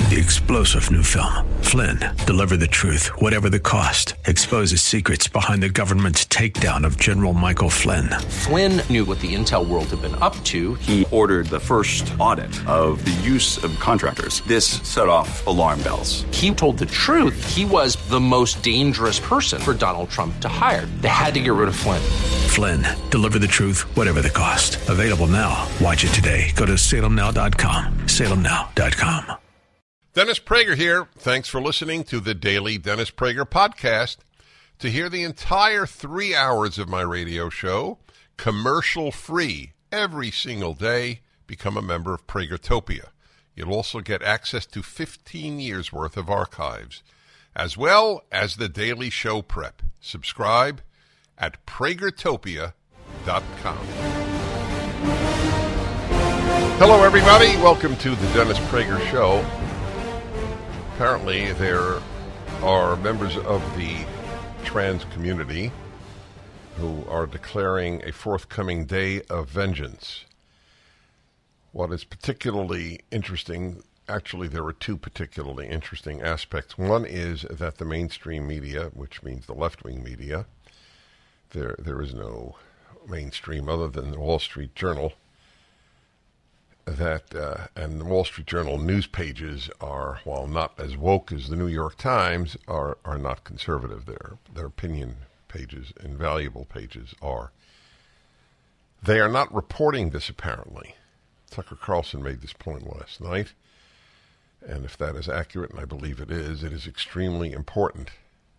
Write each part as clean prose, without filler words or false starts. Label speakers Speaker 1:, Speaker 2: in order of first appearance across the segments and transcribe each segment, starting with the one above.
Speaker 1: The explosive new film, Flynn, deliver the truth, whatever the cost, exposes secrets behind the government's takedown of General Michael Flynn.
Speaker 2: Flynn knew what the intel world had been up to.
Speaker 3: He ordered the first audit of the use of contractors. This set off alarm bells.
Speaker 2: He told the truth. He was the most dangerous person for Donald Trump to hire. They had to get rid of Flynn.
Speaker 1: Flynn, deliver the truth, whatever the cost. Available now. Watch it today. Go to salemnow.com. salemnow.com.
Speaker 4: Dennis Prager here. Thanks for listening to the Daily Dennis Prager Podcast. To hear the entire 3 hours of my radio show, commercial-free, every single day, become a member of Pragertopia. You'll also get access to 15 years' worth of archives, as well as the daily show prep. Subscribe at Pragertopia.com. Hello, everybody. Welcome to the Dennis Prager Show. Apparently, there are members of the trans community who are declaring a forthcoming day of vengeance. What is particularly interesting, actually there are two particularly interesting aspects. One is that the mainstream media, which means the left-wing media, there is no mainstream other than the Wall Street Journal, and the Wall Street Journal news pages are, while not as woke as the New York Times, are not conservative. Their opinion pages, invaluable pages, are. They are not reporting this, apparently. Tucker Carlson made this point last night, and if that is accurate, and I believe it is extremely important.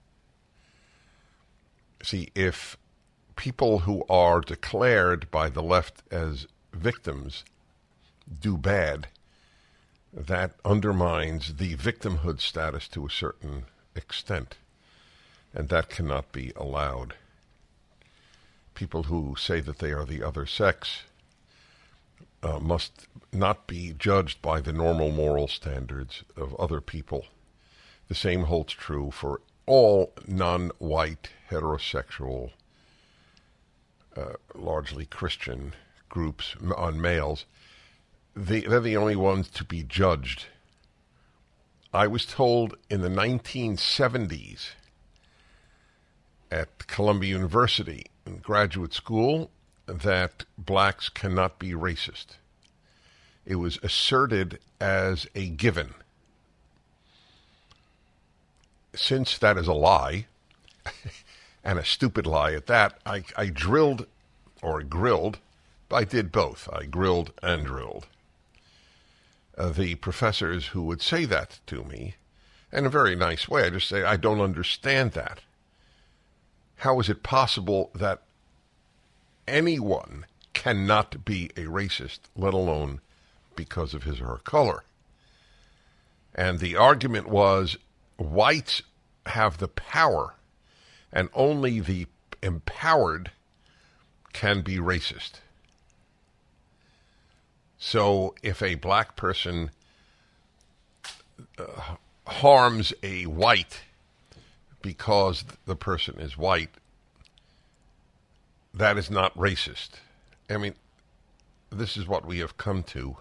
Speaker 4: See, if people who are declared by the left as victims do bad, that undermines the victimhood status to a certain extent, and that cannot be allowed. People who say that they are the other sex must not be judged by the normal moral standards of other people. The same holds true for all non-white, heterosexual, largely Christian groups on males. They're the only ones to be judged. I was told in the 1970s at Columbia University in graduate school that blacks cannot be racist. It was asserted as a given. Since that is a lie, and a stupid lie at that, I drilled, or grilled, I did both. I grilled and drilled the professors who would say that to me in a very nice way. I just say, I don't understand that. How is it possible that anyone cannot be a racist, let alone because of his or her color? And the argument was, whites have the power, and only the empowered can be racist. So if a black person harms a white because the person is white, that is not racist. I mean, this is what we have come to.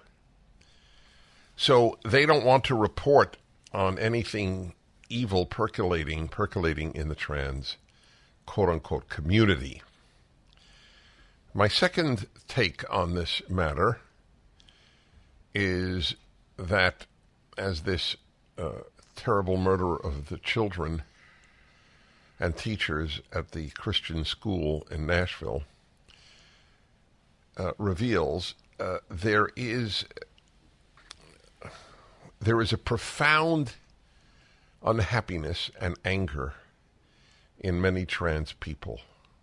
Speaker 4: So they don't want to report on anything evil percolating in the trans, quote-unquote, community. My second take on this matter is that as this terrible murder of the children and teachers at the Christian school in Nashville reveals, there is a profound unhappiness and anger in many trans people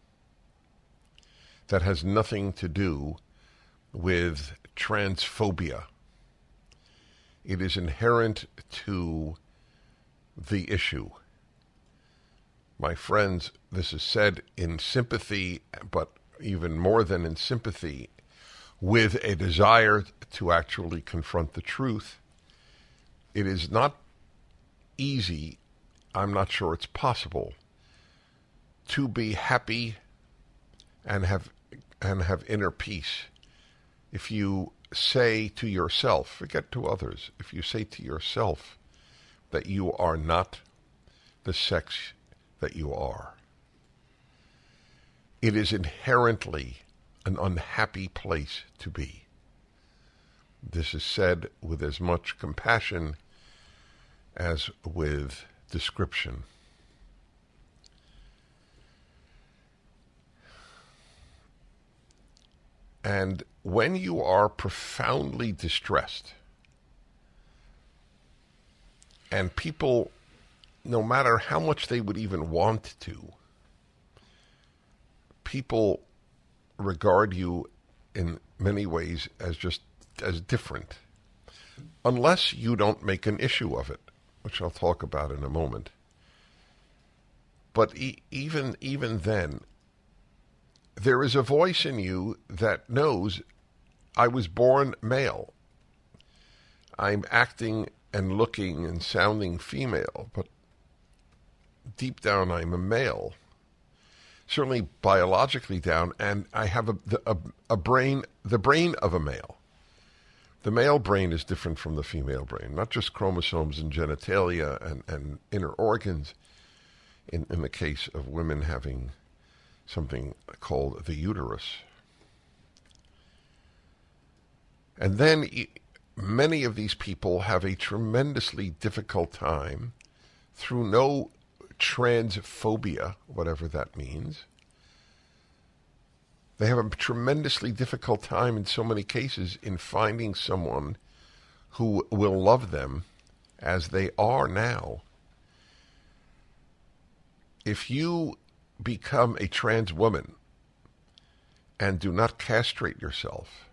Speaker 4: that has nothing to do with transphobia. It is inherent to the issue. My friends, this is said in sympathy, but even more than in sympathy, with a desire to actually confront the truth. It is not easy, I'm not sure it's possible, to be happy and have inner peace if you say to yourself, forget to others, if you say to yourself that you are not the sex that you are, it is inherently an unhappy place to be. This is said with as much compassion as with description. And when you are profoundly distressed, and people, no matter how much they would even want to, people regard you in many ways as just as different, unless you don't make an issue of it, which I'll talk about in a moment. But even then, there is a voice in you that knows I was born male. I'm acting and looking and sounding female, but deep down I'm a male. Certainly biologically down, and I have a brain, the brain of a male. The male brain is different from the female brain, not just chromosomes and genitalia and inner organs. In the case of women having something called the uterus. And then many of these people have a tremendously difficult time through no transphobia, whatever that means. They have a tremendously difficult time in so many cases in finding someone who will love them as they are now. If you become a trans woman and do not castrate yourself,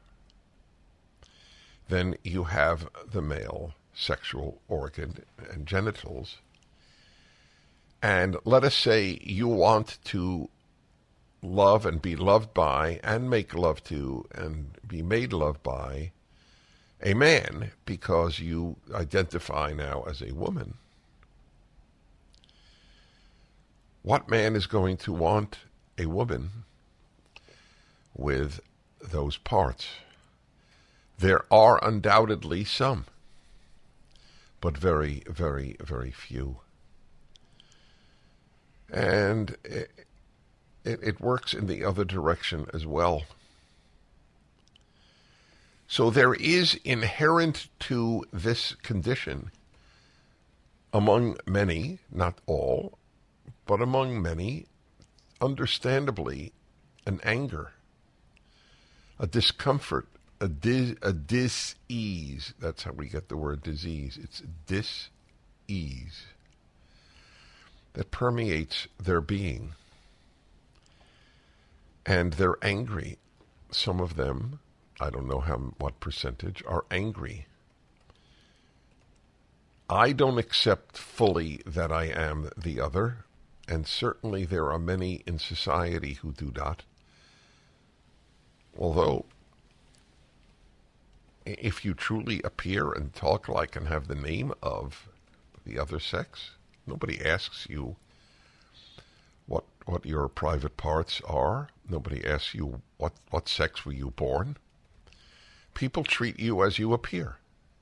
Speaker 4: then you have the male sexual organ and genitals. And let us say you want to love and be loved by and make love to and be made love by a man because you identify now as a woman. What man is going to want a woman with those parts? There are undoubtedly some, but very, very, very few. And it works in the other direction as well. So there is inherent to this condition among many, not all, but among many, understandably, an anger, a discomfort, a dis-ease. That's how we get the word disease. It's dis-ease that permeates their being. And they're angry. Some of them, I don't know what percentage, are angry. I don't accept fully that I am the other. And certainly there are many in society who do not. Although, if you truly appear and talk like and have the name of the other sex, nobody asks you what your private parts are. Nobody asks you what sex were you born. People treat you as you appear.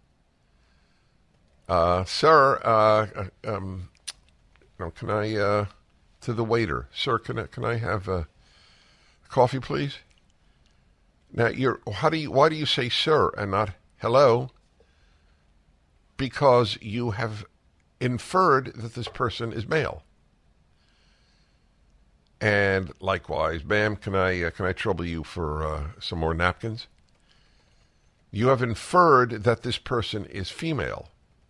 Speaker 4: Sir, can I, to the waiter, sir, can I have a coffee, please? Now, why do you say sir and not hello? Because you have inferred that this person is male. And likewise, ma'am, can I trouble you for some more napkins? You have inferred that this person is female.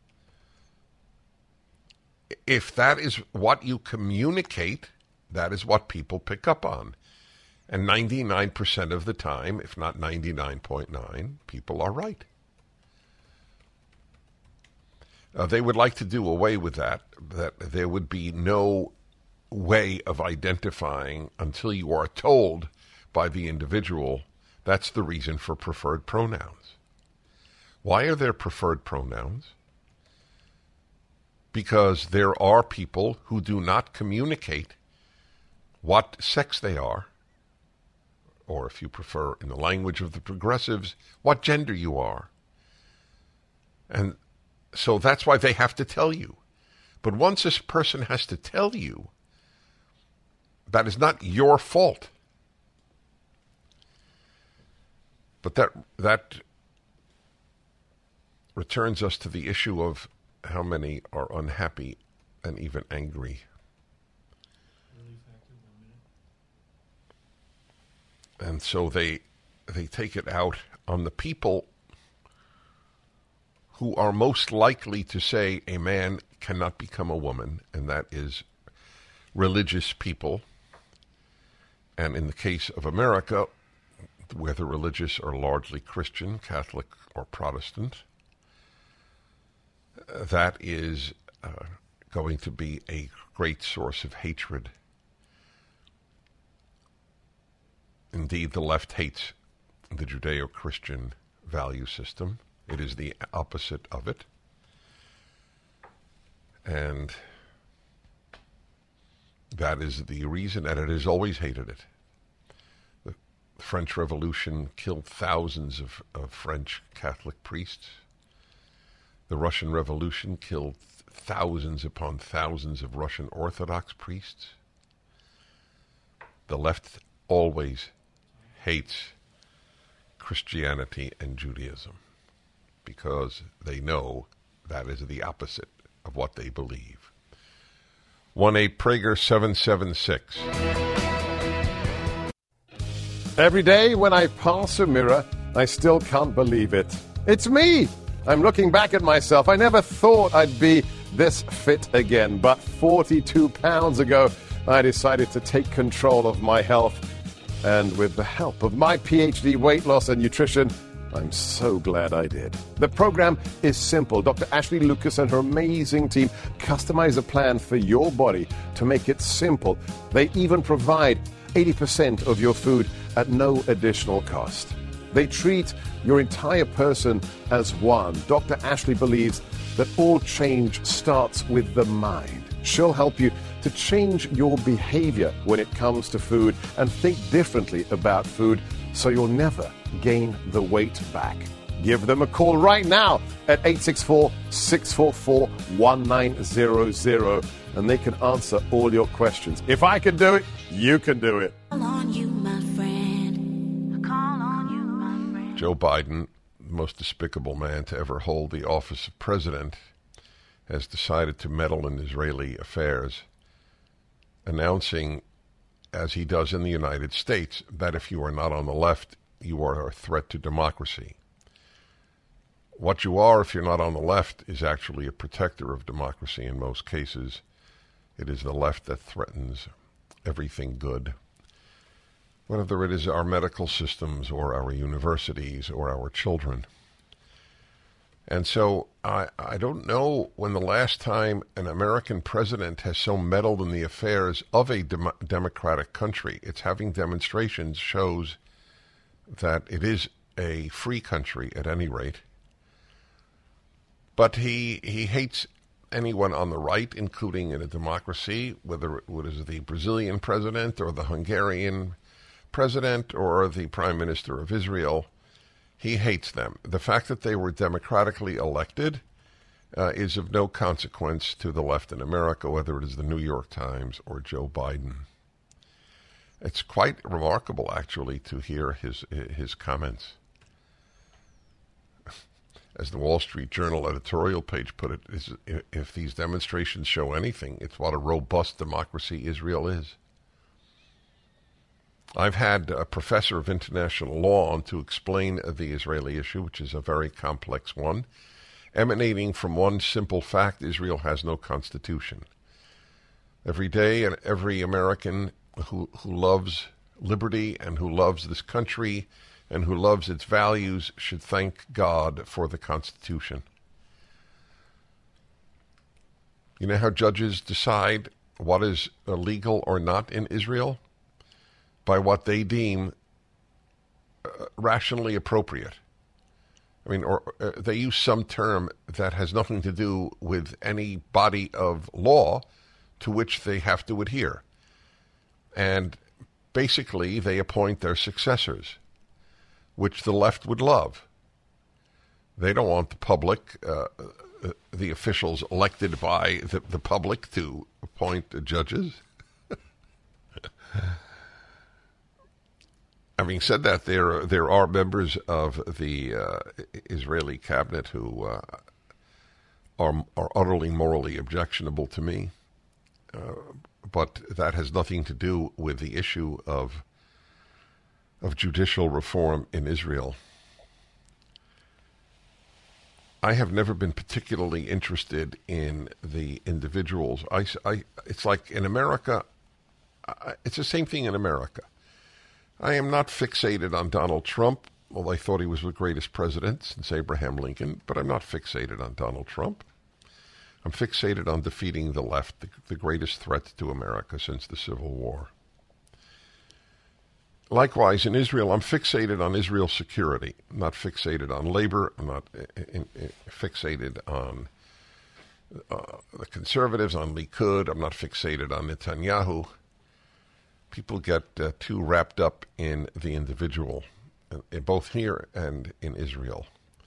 Speaker 4: If that is what you communicate, that is what people pick up on. And 99% of the time, if not 99.9, people are right. They would like to do away with that there would be no way of identifying until you are told by the individual. That's the reason for preferred pronouns. Why are there preferred pronouns? Because there are people who do not communicate what sex they are, or if you prefer, in the language of the progressives, what gender you are. And so that's why they have to tell you. But once this person has to tell you, that is not your fault. But that returns us to the issue of how many are unhappy and even angry. And so they take it out on the people who are most likely to say a man cannot become a woman, and that is religious people. And in the case of America, whether religious or largely Christian, Catholic or Protestant, that is going to be a great source of hatred. Indeed, the left hates the Judeo-Christian value system. It is the opposite of it. And that is the reason, and it has always hated it. The French Revolution killed thousands of French Catholic priests. The Russian Revolution killed thousands upon thousands of Russian Orthodox priests. The left always hates Christianity and Judaism because they know that is the opposite of what they believe. 1-8-PRAGER 776.
Speaker 5: Every day when I pass a mirror, I still can't believe it. It's me! I'm looking back at myself. I never thought I'd be this fit again, but 42 pounds ago, I decided to take control of my health. And with the help of my PhD weight loss and nutrition, I'm so glad I did. The program is simple. Dr. Ashley Lucas and her amazing team customize a plan for your body to make it simple. They even provide 80% of your food at no additional cost. They treat your entire person as one. Dr. Ashley believes that all change starts with the mind. She'll help you to change your behavior when it comes to food and think differently about food so you'll never gain the weight back. Give them a call right now at 864-644-1900 and they can answer all your questions. If I can do it, you can do it.
Speaker 4: Joe Biden, the most despicable man to ever hold the office of president, has decided to meddle in Israeli affairs, announcing, as he does in the United States, that if you are not on the left, you are a threat to democracy. What you are, if you're not on the left, is actually a protector of democracy in most cases. It is the left that threatens everything good, whether it is our medical systems or our universities or our children. And so I don't know when the last time an American president has so meddled in the affairs of a democratic country. It's having demonstrations shows that it is a free country at any rate. But he hates anyone on the right, including in a democracy, whether it was the Brazilian president or the Hungarian president or the Prime Minister of Israel. He hates them. The fact that they were democratically elected is of no consequence to the left in America, whether it is the New York Times or Joe Biden. It's quite remarkable, actually, to hear his comments. As the Wall Street Journal editorial page put it, if these demonstrations show anything, it's what a robust democracy Israel is. I've had a professor of international law on to explain the Israeli issue, which is a very complex one, emanating from one simple fact: Israel has no constitution. Every day, and every American who loves liberty and who loves this country and who loves its values should thank God for the Constitution. You know how judges decide what is illegal or not in Israel? By what they deem rationally appropriate. I mean, or they use some term that has nothing to do with any body of law to which they have to adhere. And basically they appoint their successors, which the left would love. They don't want the public, the officials elected by the public to appoint the judges. Having said that, there are members of the Israeli cabinet who are utterly morally objectionable to me. But that has nothing to do with the issue of judicial reform in Israel. I have never been particularly interested in the individuals. It's like in America, it's the same thing in America. I am not fixated on Donald Trump, although I thought he was the greatest president since Abraham Lincoln, but I'm not fixated on Donald Trump. I'm fixated on defeating the left, the greatest threat to America since the Civil War. Likewise, in Israel, I'm fixated on Israel's security. I'm not fixated on labor. I'm not fixated on the conservatives, on Likud. I'm not fixated on Netanyahu. People get too wrapped up in the individual, both here and in Israel.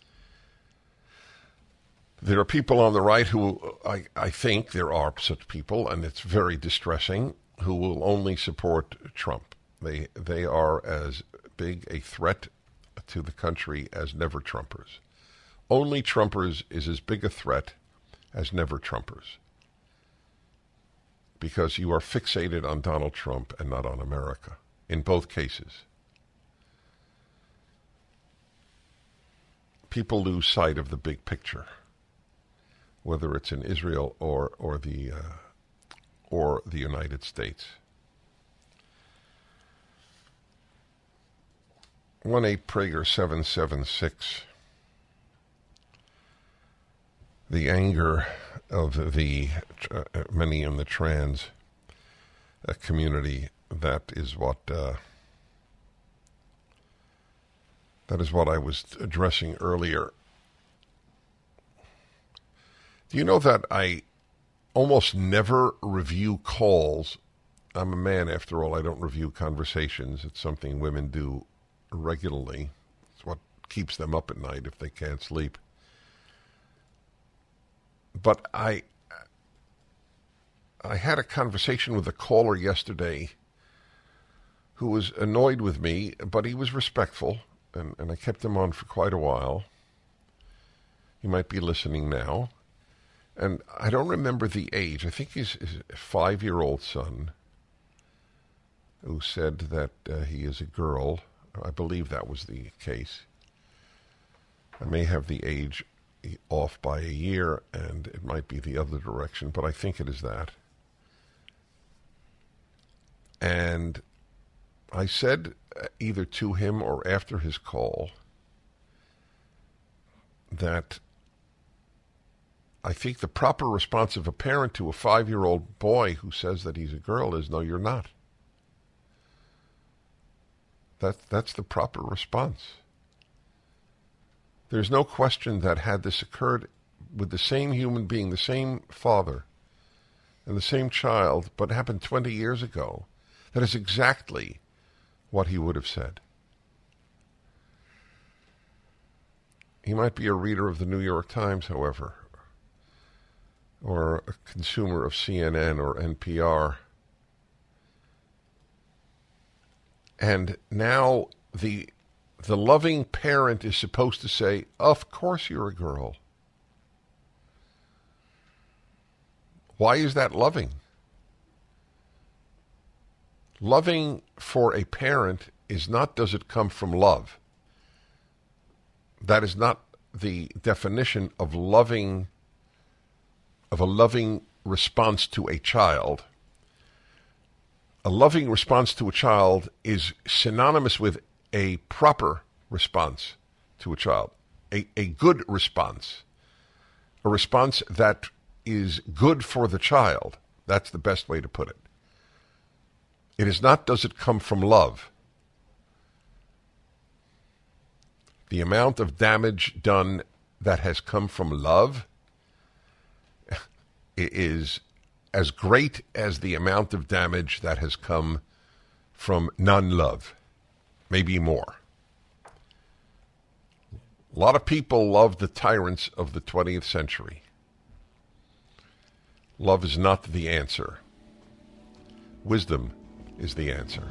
Speaker 4: There are people on the right who, I think there are such people, and it's very distressing, who will only support Trump. They are as big a threat to the country as never-Trumpers. Only Trumpers is as big a threat as never-Trumpers, because you are fixated on Donald Trump and not on America, in both cases. People lose sight of the big picture, whether it's in Israel or the United States. 1-8-Prager-776. The anger of the many in the trans community, that is what I was addressing earlier. Do you know that I almost never review calls? I'm a man, after all. I don't review conversations. It's something women do regularly. It's what keeps them up at night if they can't sleep. But I had a conversation with a caller yesterday who was annoyed with me, but he was respectful, and I kept him on for quite a while. He might be listening now. And I don't remember the age. I think he's a 5-year-old son who said that he is a girl. I believe that was the case. I may have the age off by a year, and it might be the other direction, but I think it is that. And I said either to him or after his call that I think the proper response of a parent to a 5-year-old boy who says that he's a girl is, no, you're not. That's the proper response. There's no question that had this occurred with the same human being, the same father, and the same child, but it happened 20 years ago, that is exactly what he would have said. He might be a reader of the New York Times, however, or a consumer of CNN or NPR. And now the loving parent is supposed to say, of course you're a girl. Why is that loving? Loving for a parent is not, does it come from love? That is not the definition of loving, of a loving response to a child. A loving response to a child is synonymous with a proper response to a child, a good response, a response that is good for the child. That's the best way to put it. It is not, does it come from love? The amount of damage done that has come from love is as great as the amount of damage that has come from non-love, maybe more. A lot of people love the tyrants of the 20th century. Love is not the answer. Wisdom is the answer.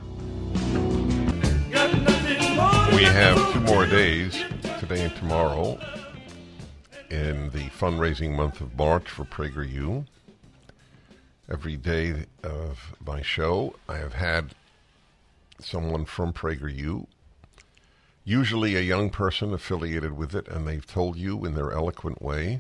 Speaker 4: We have 2 more days, today and tomorrow, in the fundraising month of March for PragerU. Every day of my show, I have had someone from PragerU, usually a young person affiliated with it, and they've told you in their eloquent way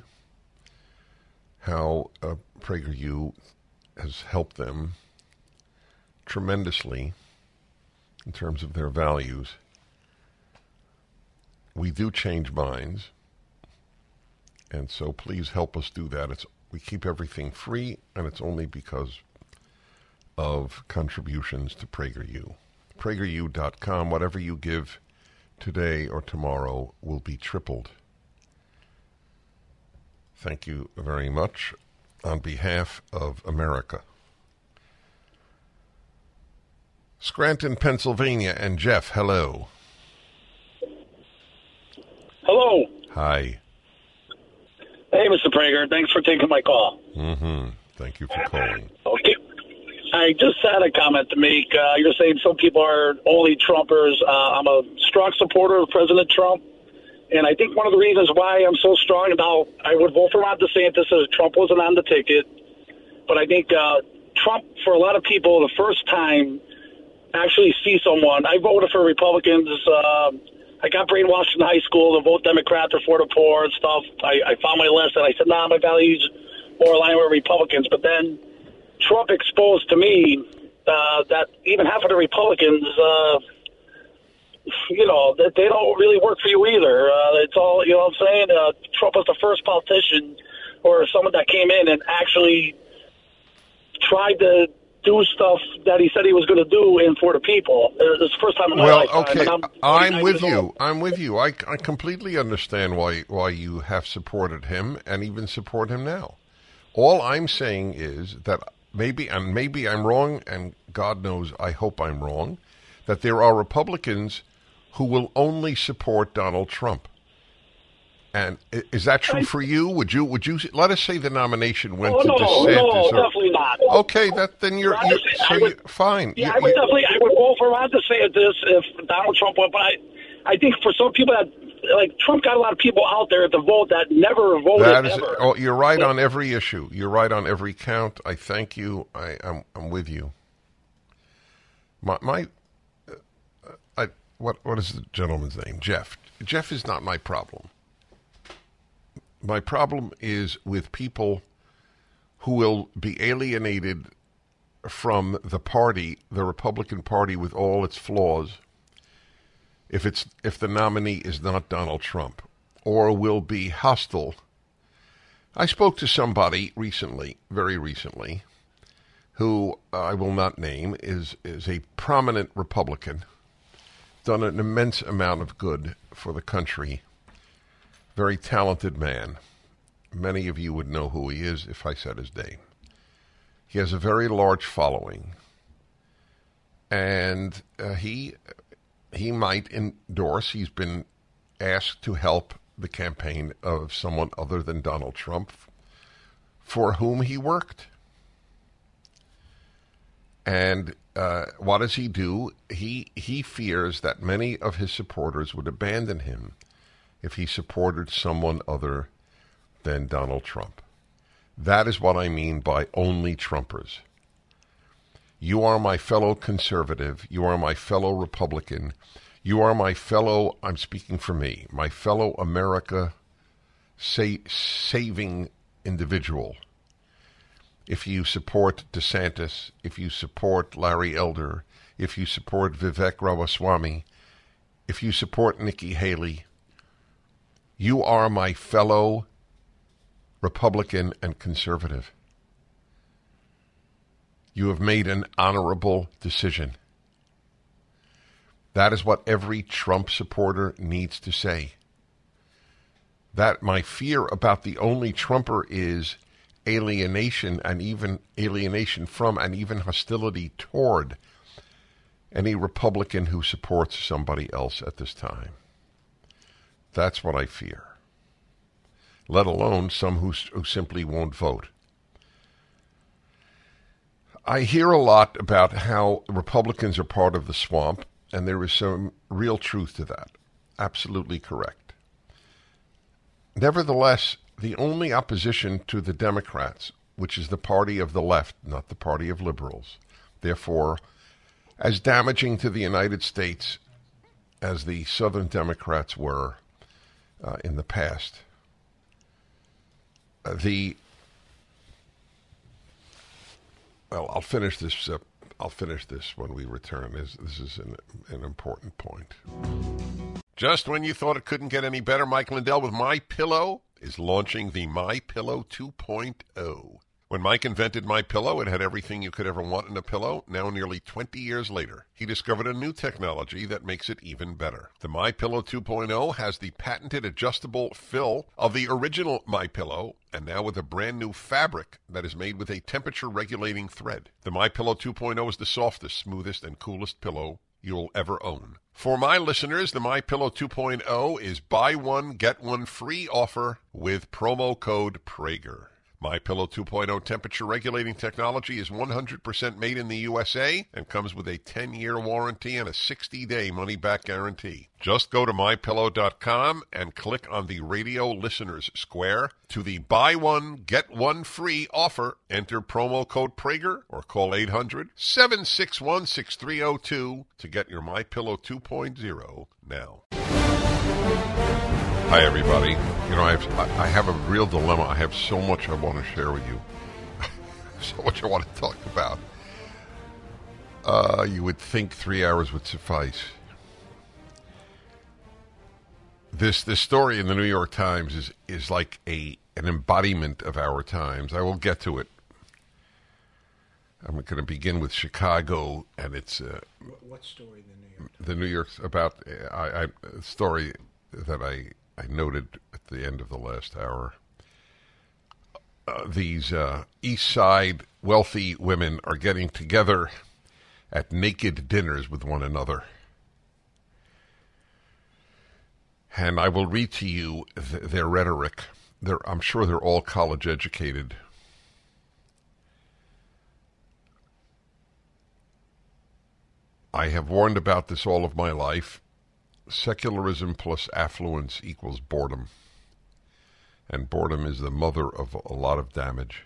Speaker 4: how PragerU has helped them tremendously in terms of their values. We do change minds, and so please help us do that. We keep everything free, and it's only because of contributions to PragerU. PragerU.com, whatever you give today or tomorrow will be tripled. Thank you very much on behalf of America. Scranton, Pennsylvania, and Jeff, hello.
Speaker 6: Hello.
Speaker 4: Hi.
Speaker 6: Hey, Mr. Prager. Thanks for taking my call.
Speaker 4: Thank you for calling.
Speaker 6: Okay. I just had a comment to make. You're saying some people are only Trumpers. I'm a strong supporter of President Trump, and I think one of the reasons why I'm so strong now, I would vote for Ron DeSantis if Trump wasn't on the ticket. But I think Trump, for a lot of people, the first time actually see someone. I voted for Republicans. I got brainwashed in high school to vote Democrat for the poor and stuff. I found my lesson. I said, nah, my values more aligned with Republicans. But then Trump exposed to me that even half of the Republicans, that they don't really work for you either. It's all, you know what I'm saying? Trump was the first politician or someone that came in and actually tried to do stuff that he said he was going to do and for the people. It's the first time in my lifetime.
Speaker 4: Okay, I'm with you. I'm with you. I completely understand why you have supported him and even support him now. All I'm saying is that maybe I'm wrong, and God knows I hope I'm wrong, that there are Republicans who will only support Donald Trump. And is that true for you? Would you let us say the nomination went to DeSantis?
Speaker 6: No, definitely not.
Speaker 4: Okay, then you're fine.
Speaker 6: Yeah, I would vote for Ron DeSantis if Donald Trump went. But I think for some people that like Trump got a lot of people out there to vote that never voted ever.
Speaker 4: Oh, you're right on every issue. You're right on every count. I thank you. I'm with you. What is the gentleman's name? Jeff. Jeff is not my problem. My problem is with people who will be alienated from the party, the Republican Party, with all its flaws, if the nominee is not Donald Trump, or will be hostile. I spoke to somebody recently, very recently, who I will not name, is a prominent Republican, done an immense amount of good for the country. Very talented man. Many of you would know who he is if I said his name. He has a very large following, and he might endorse. He's been asked to help the campaign of someone other than Donald Trump, for whom he worked. And what does he do? He fears that many of his supporters would abandon him if he supported someone other than Donald Trump. That is what I mean by only Trumpers. You are my fellow conservative. You are my fellow Republican. You are my fellow, I'm speaking for me, my fellow America saving individual. If you support DeSantis, if you support Larry Elder, if you support Vivek Ramaswamy, if you support Nikki Haley, you are my fellow Republican and conservative. You have made an honorable decision. That is what every Trump supporter needs to say. That my fear about the only Trumper is alienation, and even alienation from, and even hostility toward any Republican who supports somebody else at this time. That's what I fear. Let alone some who simply won't vote. I hear a lot about how Republicans are part of the swamp, and there is some real truth to that. Absolutely correct. Nevertheless, the only opposition to the Democrats, which is the party of the left, not the party of liberals, therefore, as damaging to the United States as the Southern Democrats were in the past, I'll finish this. I'll finish this when we return. This is an important point. Just when you thought it couldn't get any better, Mike Lindell with MyPillow is launching the MyPillow 2.0. When Mike invented MyPillow, it had everything you could ever want in a pillow. Now, nearly 20 years later, he discovered a new technology that makes it even better. The MyPillow 2.0 has the patented adjustable fill of the original MyPillow, and now with a brand new fabric that is made with a temperature-regulating thread. The MyPillow 2.0 is the softest, smoothest, and coolest pillow you'll ever own. For my listeners, the MyPillow 2.0 is buy one, get one free offer with promo code Prager. MyPillow 2.0 temperature-regulating technology is 100% made in the USA and comes with a 10-year warranty and a 60-day money-back guarantee. Just go to MyPillow.com and click on the radio listeners square to the buy one, get one free offer. Enter promo code Prager or call 800-761-6302 to get your MyPillow 2.0 now. Hi, everybody. You know, I have a real dilemma. I have so much I want to share with you. So much I want to talk about. You would think 3 hours would suffice. This story in the New York Times is like an embodiment of our times. I will get to it. I'm going to begin with Chicago, and it's
Speaker 7: what story?
Speaker 4: The New York about a story that I noted at the end of the last hour. These East Side wealthy women are getting together at naked dinners with one another. And I will read to you their rhetoric. I'm sure they're all college educated. I have warned about this all of my life. Secularism plus affluence equals boredom. And boredom is the mother of a lot of damage.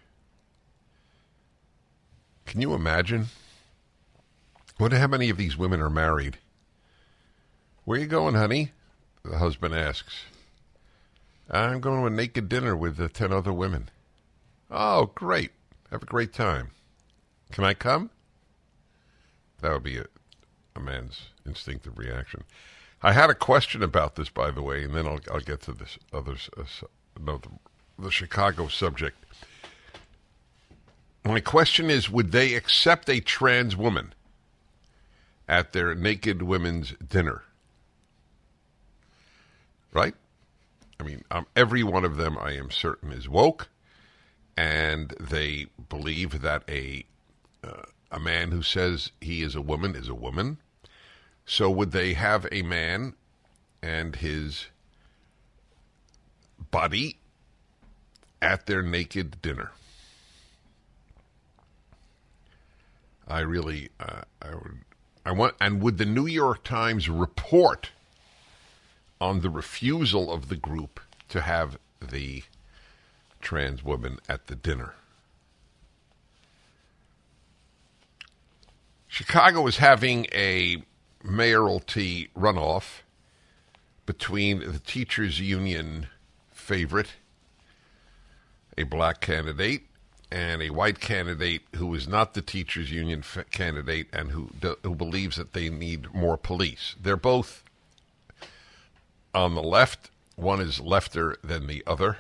Speaker 4: Can you imagine? Wonder how many of these women are married. Where you going, honey? The husband asks. I'm going to a naked dinner with 10 other women. Oh, great. Have a great time. Can I come? That would be a man's instinctive reaction. I had a question about this, by the way, and then I'll get to this the Chicago subject. My question is, would they accept a trans woman at their naked women's dinner? Right? I mean, every one of them, I am certain, is woke, and they believe that a man who says he is a woman is a woman. So would they have a man and his body at their naked dinner? I really, I want, and would the New York Times report on the refusal of the group to have the trans woman at the dinner? Chicago is having a mayoralty runoff between the teachers' union favorite, a black candidate, and a white candidate who is not the teachers' union candidate and who believes that they need more police. They're both on the left. One is lefter than the other.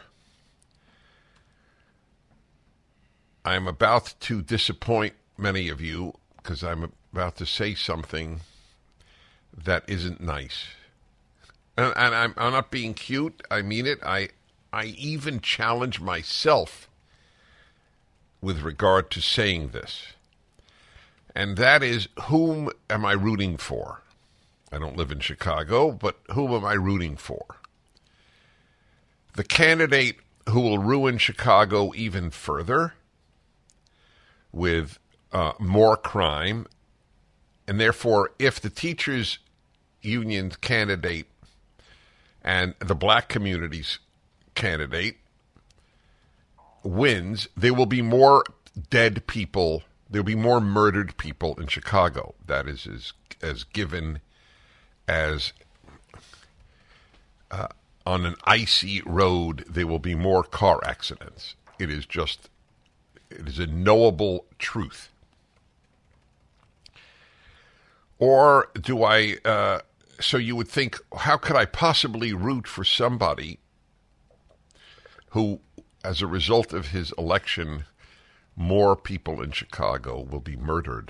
Speaker 4: I'm about to disappoint many of you because I'm about to say something that isn't nice. And I'm not being cute. I mean it. I even challenge myself with regard to saying this. And that is, whom am I rooting for? I don't live in Chicago, but whom am I rooting for? The candidate who will ruin Chicago even further with more crime, and therefore, if the teachers' union candidate and the black community's candidate wins, there will be more dead people. There will be more murdered people in Chicago. That is as given as on an icy road, there will be more car accidents. It is a knowable truth. Or do I, so you would think, how could I possibly root for somebody who, as a result of his election, more people in Chicago will be murdered?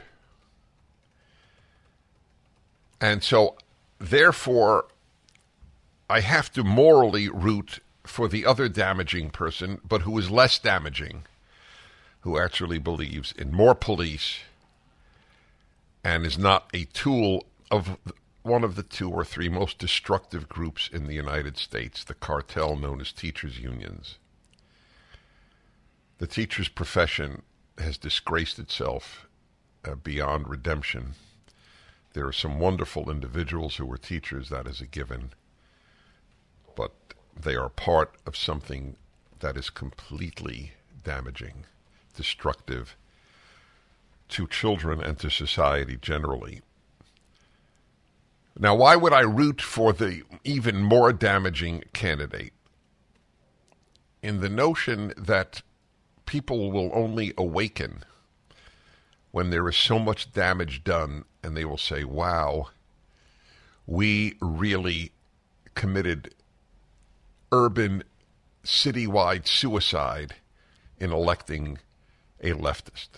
Speaker 4: And so, therefore, I have to morally root for the other damaging person, but who is less damaging, who actually believes in more police and is not a tool of one of the 2 or 3 most destructive groups in the United States, the cartel known as teachers' unions. The teacher's profession has disgraced itself beyond redemption. There are some wonderful individuals who were teachers, that is a given, but they are part of something that is completely damaging, destructive to children and to society generally. Now, why would I root for the even more damaging candidate? In the notion that people will only awaken when there is so much damage done, and they will say, wow, we really committed urban, citywide suicide in electing a leftist.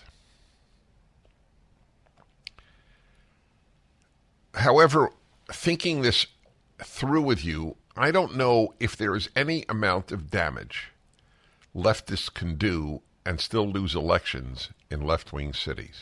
Speaker 4: However, thinking this through with you, I don't know if there is any amount of damage leftists can do and still lose elections in left-wing cities.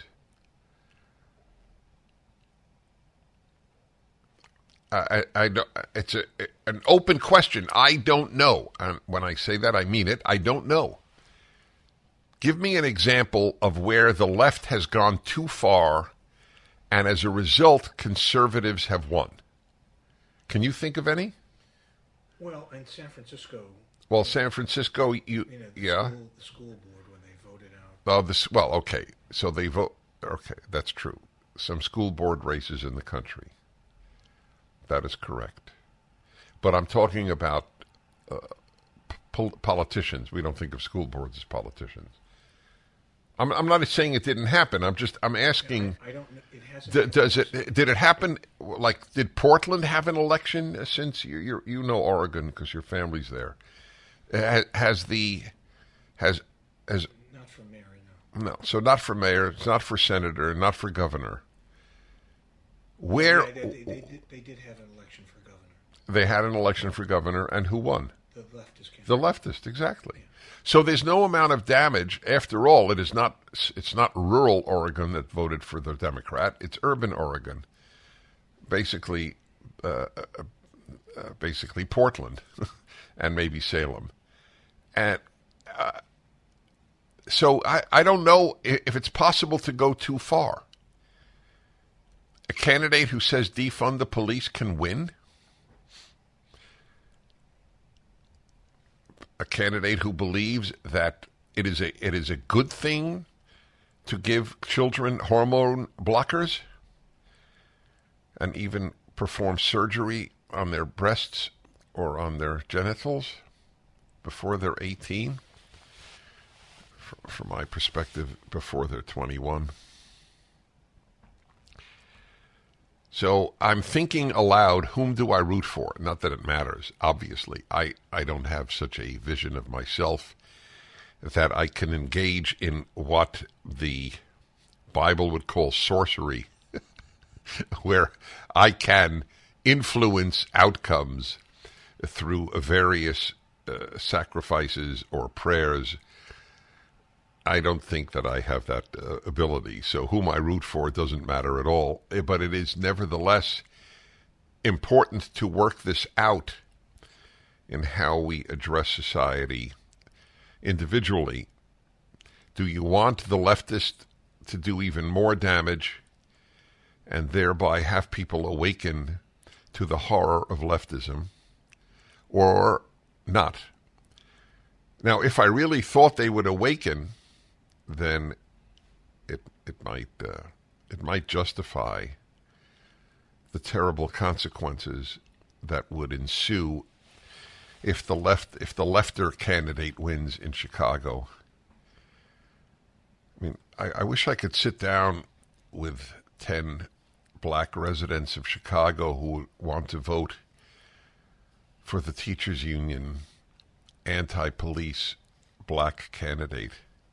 Speaker 4: It's an open question. I don't know. And when I say that, I mean it. I don't know. Give me an example of where the left has gone too far, and as a result, conservatives have won. Can you think of any?
Speaker 7: Well, in San Francisco.
Speaker 4: Well, San Francisco,
Speaker 7: The school board when they voted out.
Speaker 4: Okay. So they vote. Okay, that's true. Some school board races in the country. That is correct. But I'm talking about politicians. We don't think of school boards as politicians. I'm not saying it didn't happen. I'm asking.
Speaker 7: I don't know. It hasn't.
Speaker 4: Did it happen? Like, did Portland have an election since you know Oregon because your family's there? Has
Speaker 7: Not for mayor, no.
Speaker 4: No, so not for mayor. It's not for senator. Not for governor. Where
Speaker 7: They did have an election for governor.
Speaker 4: They had an election for governor, and who won?
Speaker 7: The leftist candidate.
Speaker 4: The leftist, exactly. Yeah. So there's no amount of damage. After all, it's not rural Oregon that voted for the Democrat. It's urban Oregon, basically Portland, and maybe Salem, and so I don't know if it's possible to go too far. A candidate who says defund the police can win. A candidate who believes that it is a good thing to give children hormone blockers and even perform surgery on their breasts or on their genitals before they're 18. From my perspective, before they're 21. So I'm thinking aloud, whom do I root for? Not that it matters, obviously. I don't have such a vision of myself that I can engage in what the Bible would call sorcery, where I can influence outcomes through various sacrifices or prayers I don't think that I have that ability. So whom I root for doesn't matter at all. But it is nevertheless important to work this out in how we address society individually. Do you want the leftist to do even more damage and thereby have people awaken to the horror of leftism, or not? Now, if I really thought they would awaken, then it might justify the terrible consequences that would ensue if the lefter candidate wins in Chicago. I mean, I wish I could sit down with 10 black residents of Chicago who want to vote for the teachers union anti-police black candidate.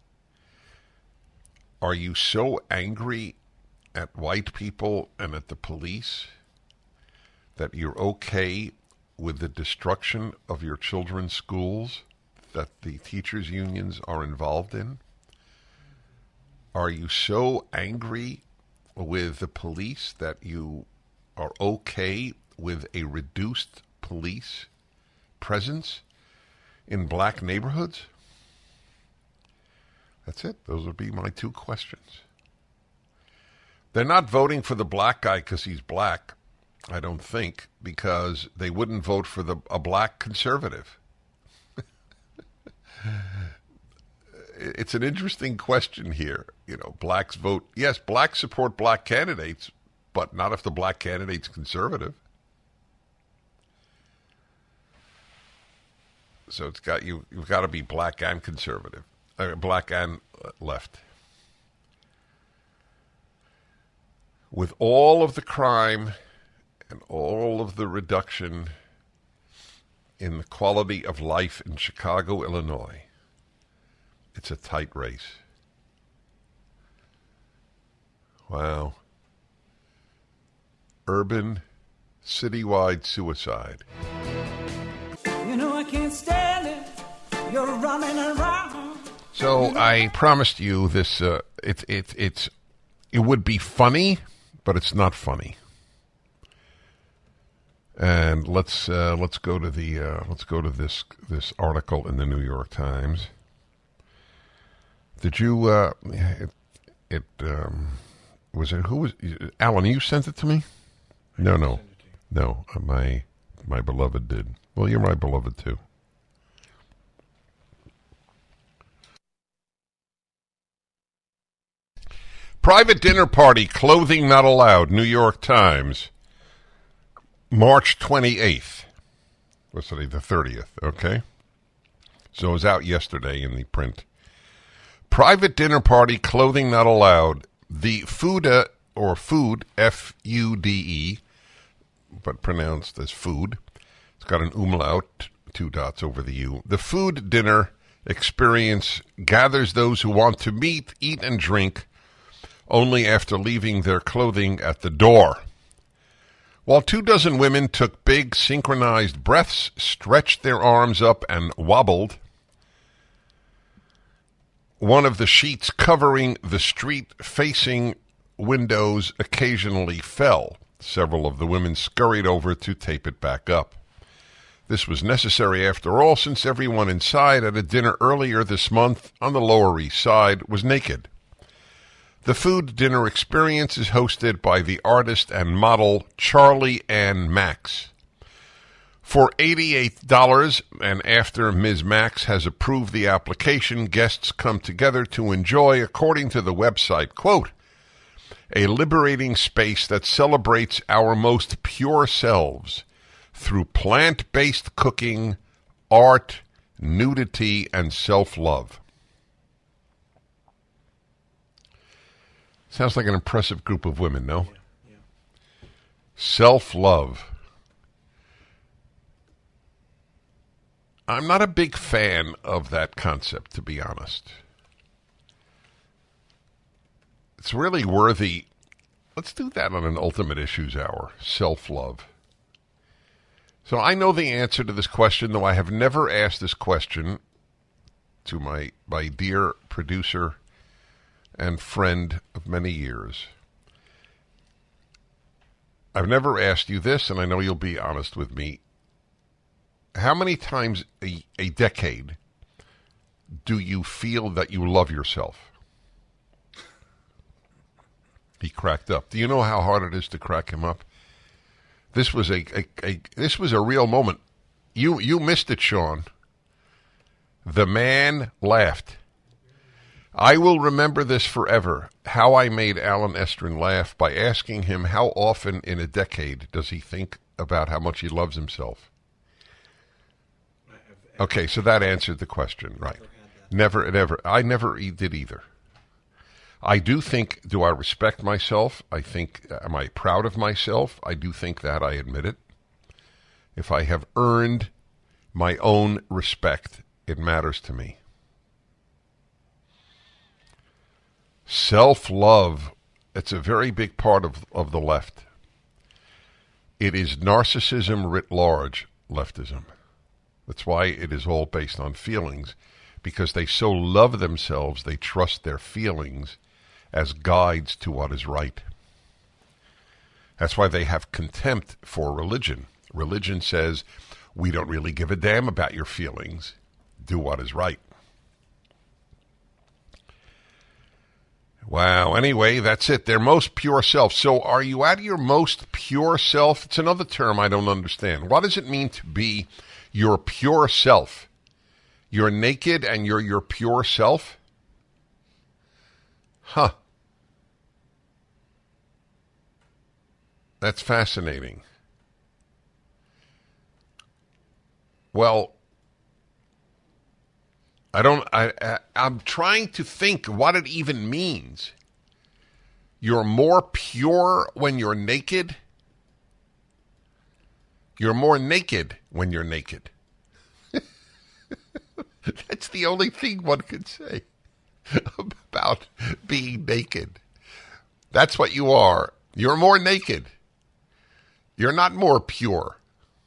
Speaker 4: Are you so angry at white people and at the police that you're okay with the destruction of your children's schools that the teachers unions are involved in? Are you so angry with the police that you are okay with a reduced police presence in black neighborhoods? That's it. Those would be my two questions. They're not voting for the black guy because he's black, I don't think, because they wouldn't vote for a black conservative. It's an interesting question here. You know, blacks vote. Yes, blacks support black candidates, but not if the black candidate's conservative. So you've got to be black and conservative, black and left. With all of the crime and all of the reduction in the quality of life in Chicago, Illinois, it's a tight race. Wow. Urban, citywide suicide.
Speaker 8: You know I can't stand it. You're running around.
Speaker 4: So I promised you this. It would be funny, but it's not funny. And let's go to this article in the New York Times. Did you? Was it who was Alan? You sent it to me? No. My beloved did. Well, you're my beloved too. Private dinner party, clothing not allowed. New York Times, March 28th. What's today? The 30th. Okay. So it was out yesterday in the print. Private dinner party, clothing not allowed. The Fude, or food, F-U-D-E, but pronounced as food. It's got an umlaut, 2 dots over the U. The food dinner experience gathers those who want to meet, eat, and drink only after leaving their clothing at the door. While 24 women took big synchronized breaths, stretched their arms up, and wobbled, one of the sheets covering the street-facing windows occasionally fell. Several of the women scurried over to tape it back up. This was necessary after all, since everyone inside at a dinner earlier this month on the Lower East Side was naked. The food dinner experience is hosted by the artist and model Charlie Ann Max. For $88, and after Ms. Max has approved the application, guests come together to enjoy, according to the website, quote, a liberating space that celebrates our most pure selves through plant-based cooking, art, nudity, and self-love. Sounds like an impressive group of women, no? Yeah. Self-love. I'm not a big fan of that concept, to be honest. It's really worthy. Let's do that on an Ultimate Issues Hour. Self-love. So I know the answer to this question, though I have never asked this question to my dear producer and friend of many years. I've never asked you this, and I know you'll be honest with me. How many times a decade do you feel that you love yourself? He cracked up. Do you know how hard it is to crack him up? This was this was a real moment. You missed it, Sean. The man laughed. I will remember this forever, how I made Alan Estrin laugh by asking him how often in a decade does he think about how much he loves himself. Okay, so that answered the question, right? Never. I never did either. I do think, do I respect myself? I think, am I proud of myself? I do think that, I admit it. If I have earned my own respect, it matters to me. Self-love, it's a very big part of the left. It is narcissism writ large, leftism. That's why it is all based on feelings, because they so love themselves, they trust their feelings as guides to what is right. That's why they have contempt for religion. Religion says, we don't really give a damn about your feelings. Do what is right. Wow, anyway, that's it. Their most pure self. So are you at your most pure self? It's another term I don't understand. What does it mean to be your pure self? You're naked and you're your pure self? Huh. That's fascinating. Well, I'm trying to think what it even means. You're more pure when you're naked? You're more naked when you're naked. That's the only thing one could say about being naked. That's what you are. You're more naked. You're not more pure.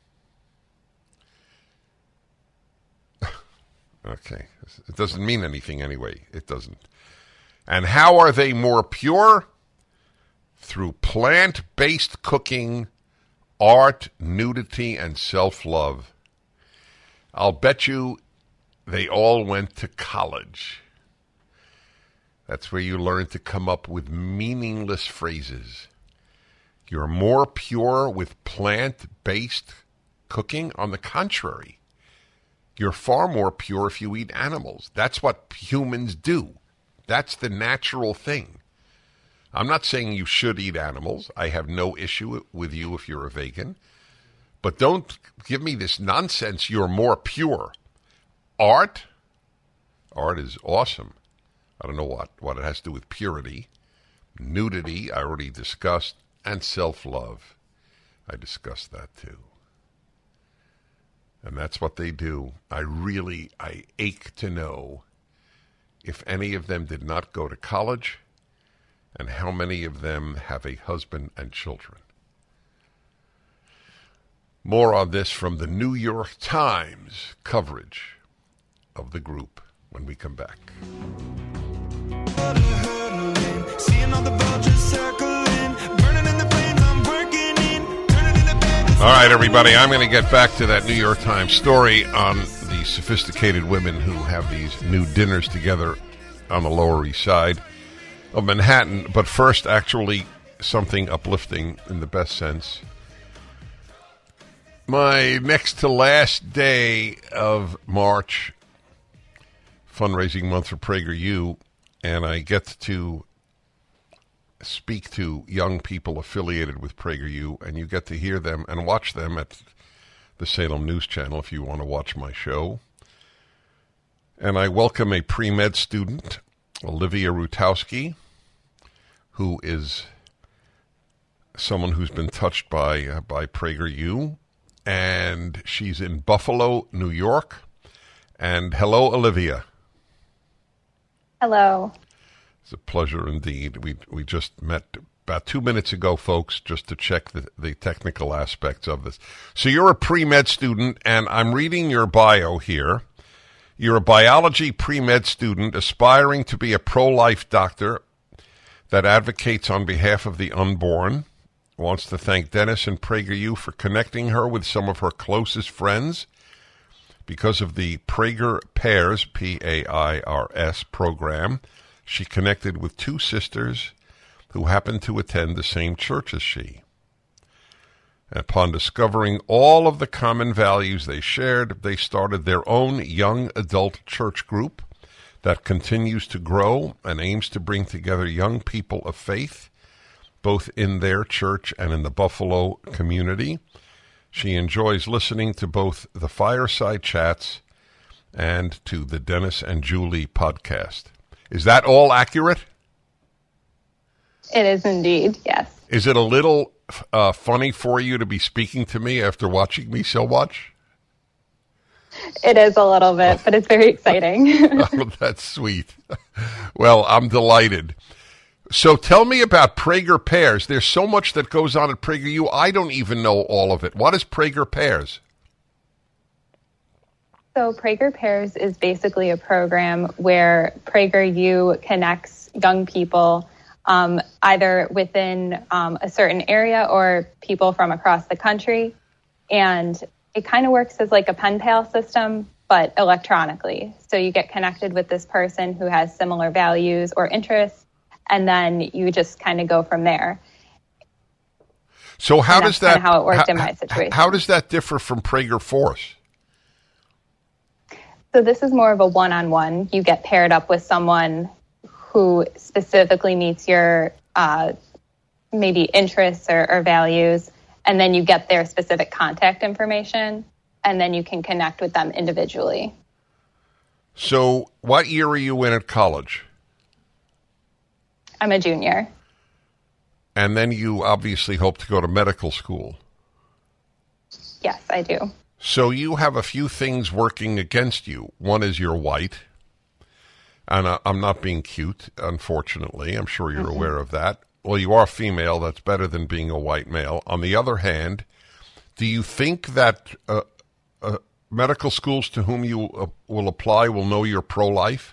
Speaker 4: Okay. It doesn't mean anything anyway. It doesn't. And how are they more pure? Through plant-based cooking, art, nudity, and self-love. I'll bet you they all went to college. That's where you learn to come up with meaningless phrases. You're more pure with plant-based cooking? On the contrary, you're far more pure if you eat animals. That's what humans do. That's the natural thing. I'm not saying you should eat animals. I have no issue with you if you're a vegan. But don't give me this nonsense, you're more pure. Art is awesome. I don't know what it has to do with purity. Nudity, I already discussed. And self-love, I discussed that too. And that's what they do. I ache to know if any of them did not go to college and how many of them have a husband and children. More on this from the New York Times coverage of the group when we come back. All right, everybody, I'm going to get back to that New York Times story on the sophisticated women who have these new dinners together on the Lower East Side of Manhattan. But first, actually, something uplifting in the best sense. My next to last day of March, fundraising month for PragerU, and I get to speak to young people affiliated with PragerU, and you get to hear them and watch them at the Salem News Channel if you want to watch my show. And I welcome a pre-med student, Olivia Rutowski, who is someone who's been touched by PragerU, and she's in Buffalo, New York. And hello, Olivia.
Speaker 9: Hello.
Speaker 4: It's a pleasure indeed. We just met about 2 minutes ago, folks, just to check the technical aspects of this. So you're a pre-med student, and I'm reading your bio here. You're a biology pre-med student aspiring to be a pro-life doctor that advocates on behalf of the unborn. Wants to thank Dennis and PragerU for connecting her with some of her closest friends. Because of the Prager Pairs, P-A-I-R-S program, she connected with two sisters who happened to attend the same church as she. Upon discovering all of the common values they shared, they started their own young adult church group that continues to grow and aims to bring together young people of faith, both in their church and in the Buffalo community. She enjoys listening to both the Fireside Chats and to the Dennis and Julie podcast. Is that all accurate?
Speaker 9: It is indeed, yes.
Speaker 4: Is it a little funny for you to be speaking to me after watching me so much?
Speaker 9: It is a little bit, but it's very exciting.
Speaker 4: Oh, that's sweet. Well, I'm delighted. So tell me about Prager Pairs. There's so much that goes on at PragerU. I don't even know all of it. What is Prager Pairs?
Speaker 9: So Prager Pairs is basically a program where PragerU connects young people either within a certain area or people from across the country. And it kind of works as like a pen pal system, but electronically. So you get connected with this person who has similar values or interests, and then you just kind of go from there.
Speaker 4: So how does that,
Speaker 9: how it worked in my situation.
Speaker 4: How does that differ from Prager Force?
Speaker 9: So this is more of a one-on-one. You get paired up with someone who specifically meets your maybe interests or values, and then you get their specific contact information, and then you can connect with them individually.
Speaker 4: So what year are you in at college?
Speaker 9: I'm a junior.
Speaker 4: And then you obviously hope to go to medical school.
Speaker 9: Yes, I do.
Speaker 4: So you have a few things working against you. One is you're white. And I'm not being cute, unfortunately. I'm sure you're aware of that. Well, you are female. That's better than being a white male. On the other hand, do you think that medical schools to whom you will apply will know you're pro-life?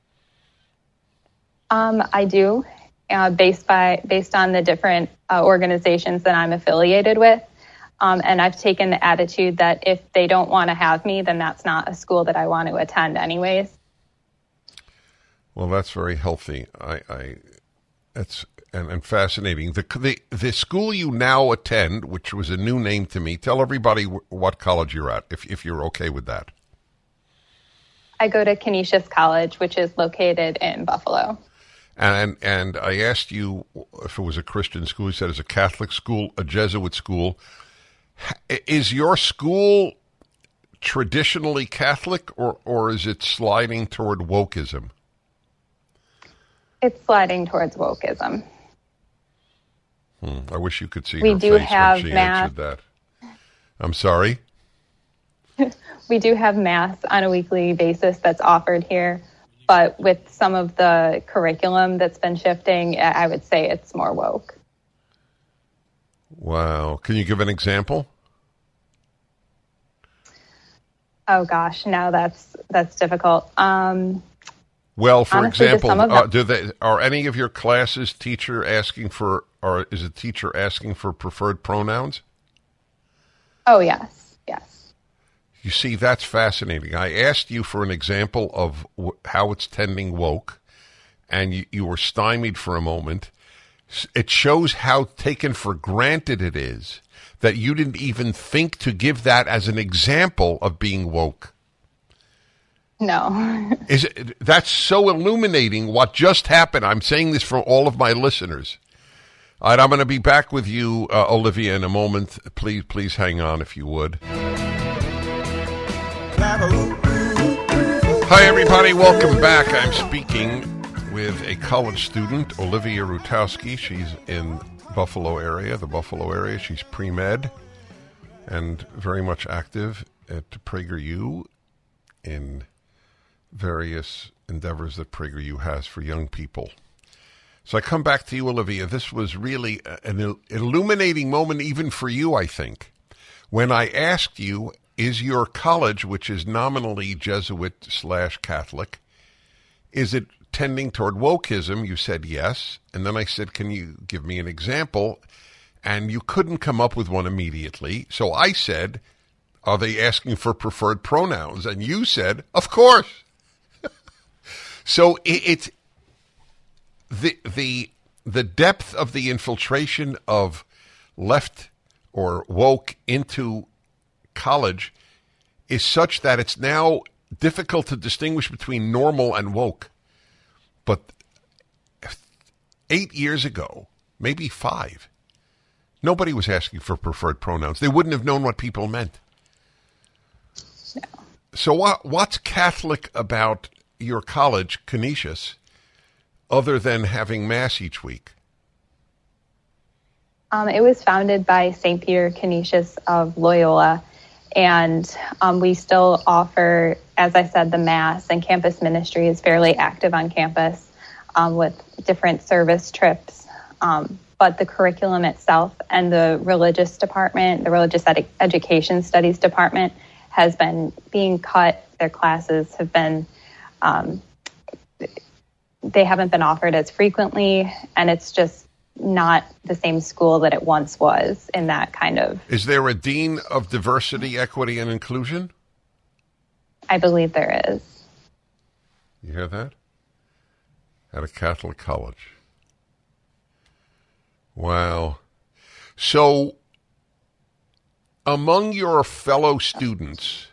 Speaker 9: I do, based on the different organizations that I'm affiliated with. And I've taken the attitude that if they don't want to have me, then that's not a school that I want to attend anyways.
Speaker 4: Well, that's very healthy. That's and fascinating. The school you now attend, which was a new name to me, tell everybody what college you're at, if you're okay with that.
Speaker 9: I go to Canisius College, which is located in Buffalo.
Speaker 4: And I asked you if it was a Christian school. You said it's a Catholic school, a Jesuit school. Is your school traditionally Catholic, or is it sliding toward wokeism?
Speaker 9: It's sliding towards wokeism.
Speaker 4: I wish you could see
Speaker 9: we
Speaker 4: her
Speaker 9: do
Speaker 4: face
Speaker 9: have
Speaker 4: when she
Speaker 9: math.
Speaker 4: answered that. I'm sorry?
Speaker 9: We do have math on a weekly basis that's offered here, but with some of the curriculum that's been shifting, I would say it's more woke.
Speaker 4: Wow. Can you give an example?
Speaker 9: Oh gosh, no, that's difficult.
Speaker 4: Well, for
Speaker 9: honestly,
Speaker 4: example,
Speaker 9: them,
Speaker 4: are any of your classes is a teacher asking for preferred pronouns?
Speaker 9: Oh, yes.
Speaker 4: You see, that's fascinating. I asked you for an example of how it's tending woke, and you were stymied for a moment. It shows how taken for granted it is that you didn't even think to give that as an example of being woke.
Speaker 9: No.
Speaker 4: That's so illuminating what just happened. I'm saying this for all of my listeners. All right, I'm going to be back with you, Olivia, in a moment. Please hang on if you would. Hi, everybody. Welcome back. I'm speaking with a college student, Olivia Rutowski. She's in the Buffalo area. She's pre-med and very much active at PragerU in various endeavors that PragerU has for young people. So I come back to you, Olivia. This was really an illuminating moment even for you, I think, when I asked you is your college, which is nominally Jesuit/Catholic, is it tending toward wokeism? You said yes. And then I said, can you give me an example? And you couldn't come up with one immediately. So I said, are they asking for preferred pronouns? And you said, of course. So it's the depth of the infiltration of left or woke into college is such that it's now difficult to distinguish between normal and woke. But 8 years ago, maybe 5, nobody was asking for preferred pronouns. They wouldn't have known what people meant.
Speaker 9: No.
Speaker 4: So what's Catholic about your college, Canisius, other than having Mass each week?
Speaker 9: It was founded by St. Peter Canisius of Loyola, and we still offer, as I said, the Mass, and campus ministry is fairly active on campus with different service trips. But the curriculum itself and the religious department, the religious education studies department, has been being cut. Their classes have been, they haven't been offered as frequently, and it's just not the same school that it once was in that kind of...
Speaker 4: Is there a dean of diversity, equity, and inclusion?
Speaker 9: I believe there is.
Speaker 4: You hear that? At a Catholic college. Wow. So, among your fellow students,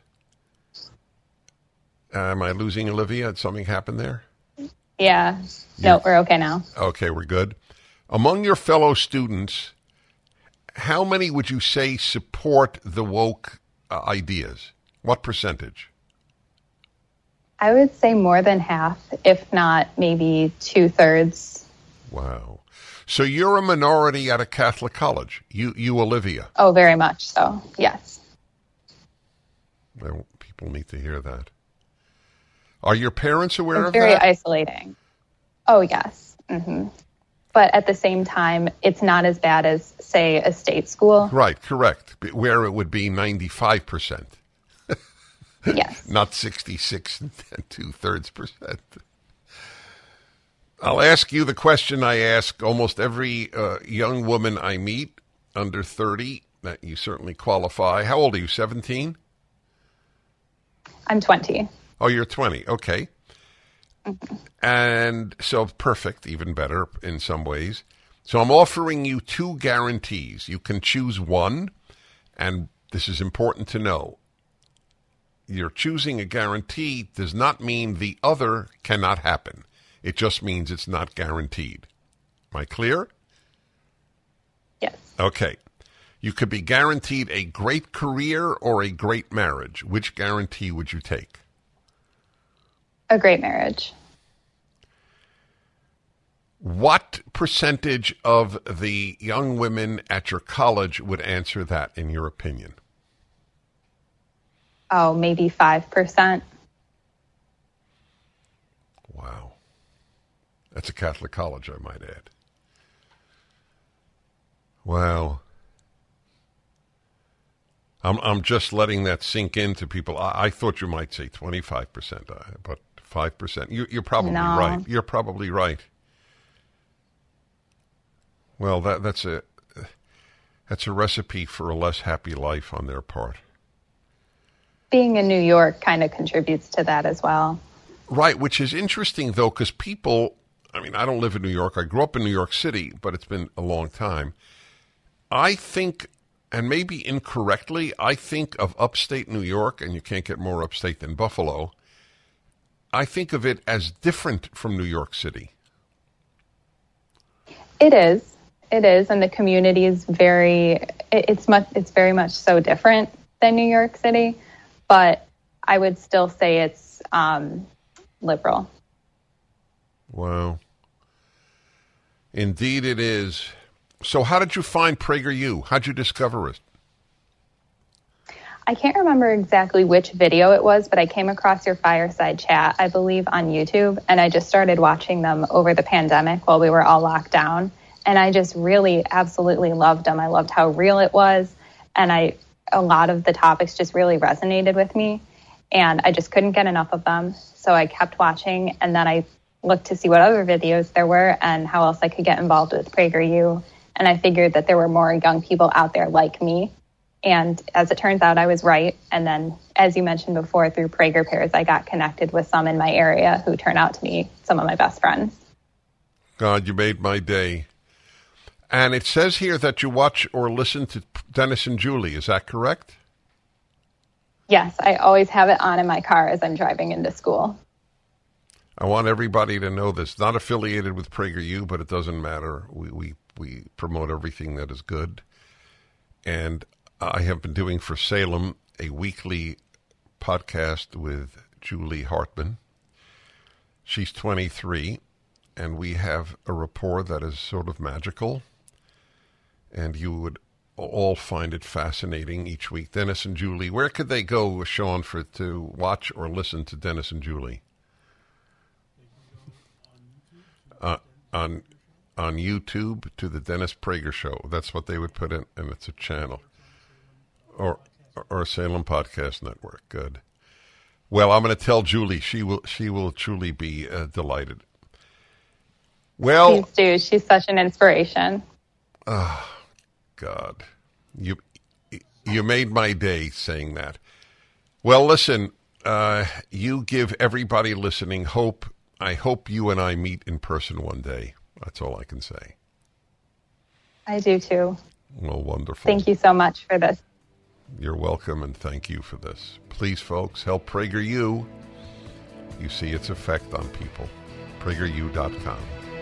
Speaker 4: am I losing Olivia? Did something happen there?
Speaker 9: Yeah. No, we're okay now.
Speaker 4: Okay, we're good. Among your fellow students, how many would you say support the woke ideas? What percentage?
Speaker 9: I would say more than half, if not maybe 2/3.
Speaker 4: Wow. So you're a minority at a Catholic college, you Olivia.
Speaker 9: Oh, very much so, yes.
Speaker 4: Well, people need to hear that. Are your parents aware of
Speaker 9: very
Speaker 4: that?
Speaker 9: Isolating. Oh, yes. Mm-hmm. But at the same time, it's not as bad as, say, a state school.
Speaker 4: Right, correct. Where it would be 95%.
Speaker 9: Yes.
Speaker 4: Not 66 and 2/3%. I'll ask you the question I ask almost every young woman I meet under 30, that you certainly qualify. How old are you, 17?
Speaker 9: I'm 20.
Speaker 4: Oh, you're 20. Okay.
Speaker 9: Mm-hmm.
Speaker 4: And so perfect, even better in some ways. So I'm offering you 2 guarantees. You can choose one, and this is important to know. You're choosing a guarantee does not mean the other cannot happen. It just means it's not guaranteed. Am I clear?
Speaker 9: Yes.
Speaker 4: Okay. You could be guaranteed a great career or a great marriage. Which guarantee would you take?
Speaker 9: A great marriage.
Speaker 4: What percentage of the young women at your college would answer that, in your opinion?
Speaker 9: Oh, maybe 5%.
Speaker 4: Wow. That's a Catholic college, I might add. Wow. I'm just letting that sink into people. I thought you might say 25%, but 5%. You're probably right. You're probably right. Well, that's a recipe for a less happy life on their part.
Speaker 9: Being in New York kind of contributes to that as well.
Speaker 4: Right, which is interesting, though, because people, I mean, I don't live in New York. I grew up in New York City, but it's been a long time. I think, and maybe incorrectly, I think of upstate New York, and you can't get more upstate than Buffalo. I think of it as different from New York City.
Speaker 9: It is. It is, and the community is it's very much so different than New York City, but I would still say it's liberal.
Speaker 4: Wow. Indeed it is. So how did you find PragerU? How'd you discover it?
Speaker 9: I can't remember exactly which video it was, but I came across your fireside chat, I believe, on YouTube, and I just started watching them over the pandemic while we were all locked down. And I just really absolutely loved them. I loved how real it was. And I a lot of the topics just really resonated with me, and I just couldn't get enough of them. So I kept watching, and then I looked to see what other videos there were and how else I could get involved with PragerU. And I figured that there were more young people out there like me. And as it turns out, I was right. And then, as you mentioned before, through Prager Pairs, I got connected with some in my area who turned out to be some of my best friends.
Speaker 4: God, you made my day. And it says here that you watch or listen to Dennis and Julie. Is that correct?
Speaker 9: Yes, I always have it on in my car as I'm driving into school.
Speaker 4: I want everybody to know this. Not affiliated with PragerU, but it doesn't matter. We promote everything that is good. And I have been doing for Salem a weekly podcast with Julie Hartman. She's 23, and we have a rapport that is sort of magical. And you would all find it fascinating each week. Dennis and Julie, where could they go, Sean, to watch or listen to Dennis and Julie? On YouTube to the Dennis Prager Show. That's what they would put in, and it's a channel. Or a Salem Podcast Network. Good. Well, I'm going to tell Julie. She will truly be delighted. Well,
Speaker 9: please do. She's such an inspiration.
Speaker 4: Oh, God. You made my day saying that. Well, listen, you give everybody listening hope. I hope you and I meet in person one day. That's all I can say.
Speaker 9: I do too.
Speaker 4: Well, wonderful.
Speaker 9: Thank you so much for this.
Speaker 4: You're welcome, and thank you for this. Please, folks, help PragerU. You see its effect on people. PragerU.com.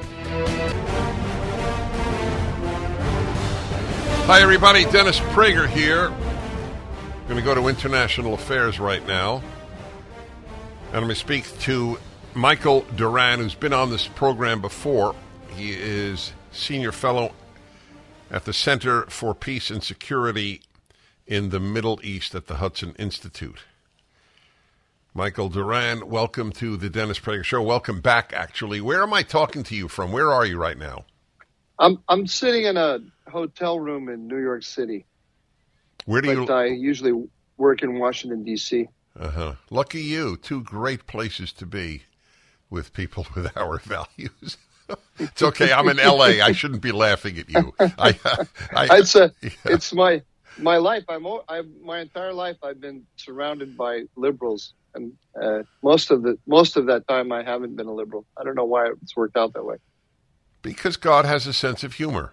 Speaker 4: Hi, everybody. Dennis Prager here. I'm going to go to International Affairs right now. And I'm going to speak to Michael Doran, who's been on this program before. He is senior fellow at the Center for Peace and Security in the Middle East at the Hudson Institute. Michael Doran, welcome to the Dennis Prager Show. Welcome back, actually. Where am I talking to you from? Where are you right now?
Speaker 10: I'm sitting in a hotel room in New York City.
Speaker 4: Where do you?
Speaker 10: I usually work in Washington, D.C.
Speaker 4: Lucky you. Two great places to be with people with our values. It's okay. I'm in L.A. I shouldn't be laughing at you.
Speaker 10: It's my life. My entire life I've been surrounded by liberals, and most of that time I haven't been a liberal. I don't know why it's worked out that way.
Speaker 4: Because God has a sense of humor.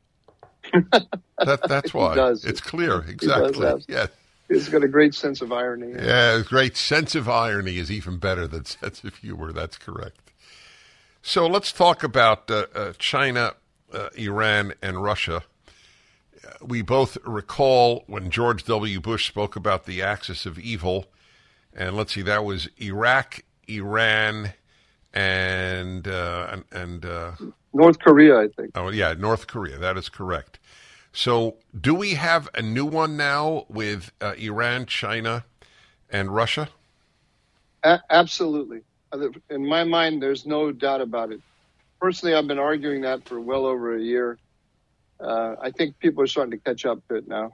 Speaker 4: That's why.
Speaker 10: He does.
Speaker 4: It's clear. Exactly. Yes.
Speaker 10: He's got a great sense of irony.
Speaker 4: Yeah, a great sense of irony is even better than sense of humor. That's correct. So let's talk about China, Iran, and Russia. We both recall when George W. Bush spoke about the axis of evil, and let's see, that was Iraq, Iran, and
Speaker 10: North Korea, I think.
Speaker 4: Oh, yeah, North Korea. That is correct. So do we have a new one now with Iran, China, and Russia?
Speaker 10: Absolutely. In my mind, there's no doubt about it. Personally, I've been arguing that for well over a year. I think people are starting to catch up to it now.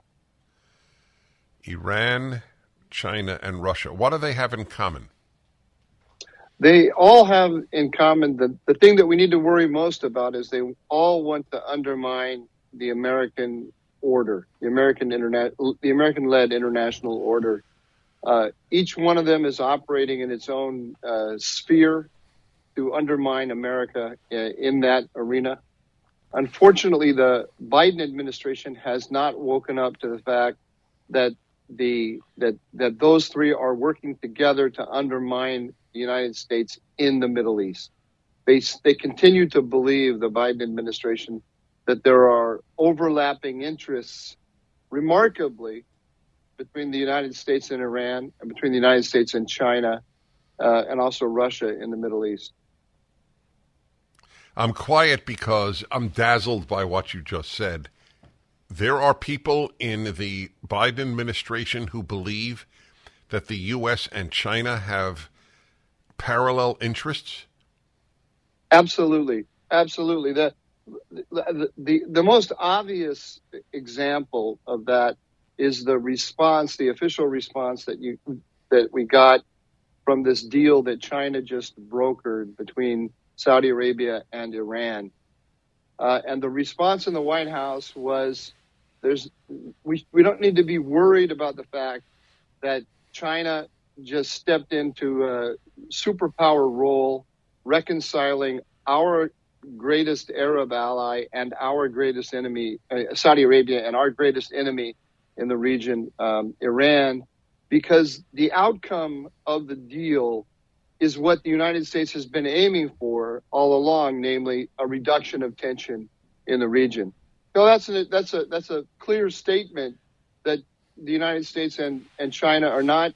Speaker 4: Iran, China, and Russia. What do they have in common?
Speaker 10: They all have in common the thing that we need to worry most about is they all want to undermine the American order, the American-led international order. Each one of them is operating in its own sphere to undermine America in that arena. Unfortunately, the Biden administration has not woken up to the fact that that those three are working together to undermine the United States in the Middle East. They continue to believe, the Biden administration, that there are overlapping interests, remarkably, between the United States and Iran, and between the United States and China, and also Russia in the Middle East.
Speaker 4: I'm quiet because I'm dazzled by what you just said. There are people in the Biden administration who believe that the U.S. and China have parallel interests?
Speaker 10: Absolutely. The most obvious example of that is the response, the official response that we got from this deal that China just brokered between Saudi Arabia and Iran. And the response in the White House was, we don't need to be worried about the fact that China just stepped into a superpower role, reconciling our greatest Arab ally and our greatest enemy, Saudi Arabia, and our greatest enemy in the region, Iran, because the outcome of the deal is what the United States has been aiming for all along, namely a reduction of tension in the region. So that's a clear statement that the United States and China are not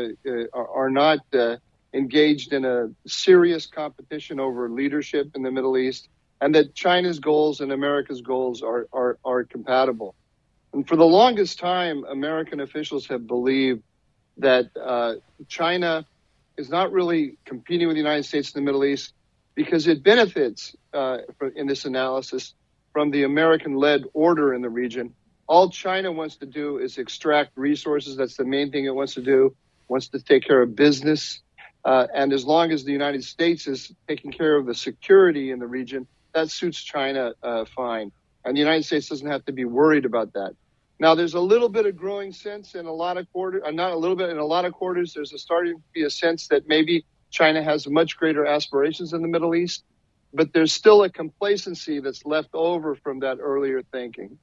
Speaker 10: engaged in a serious competition over leadership in the Middle East, and that China's goals and America's goals are compatible. And for the longest time, American officials have believed that China is not really competing with the United States in the Middle East because it benefits, in this analysis, from the American-led order in the region. All China wants to do is extract resources. That's the main thing it wants to do. Wants to take care of business. And as long as the United States is taking care of the security in the region, that suits China fine. And the United States doesn't have to be worried about that. Now, there's a little bit of growing sense in a lot of quarters, not a little bit, in a lot of quarters, there's starting to be a sense that maybe China has much greater aspirations in the Middle East, but there's still a complacency that's left over from that earlier thinking.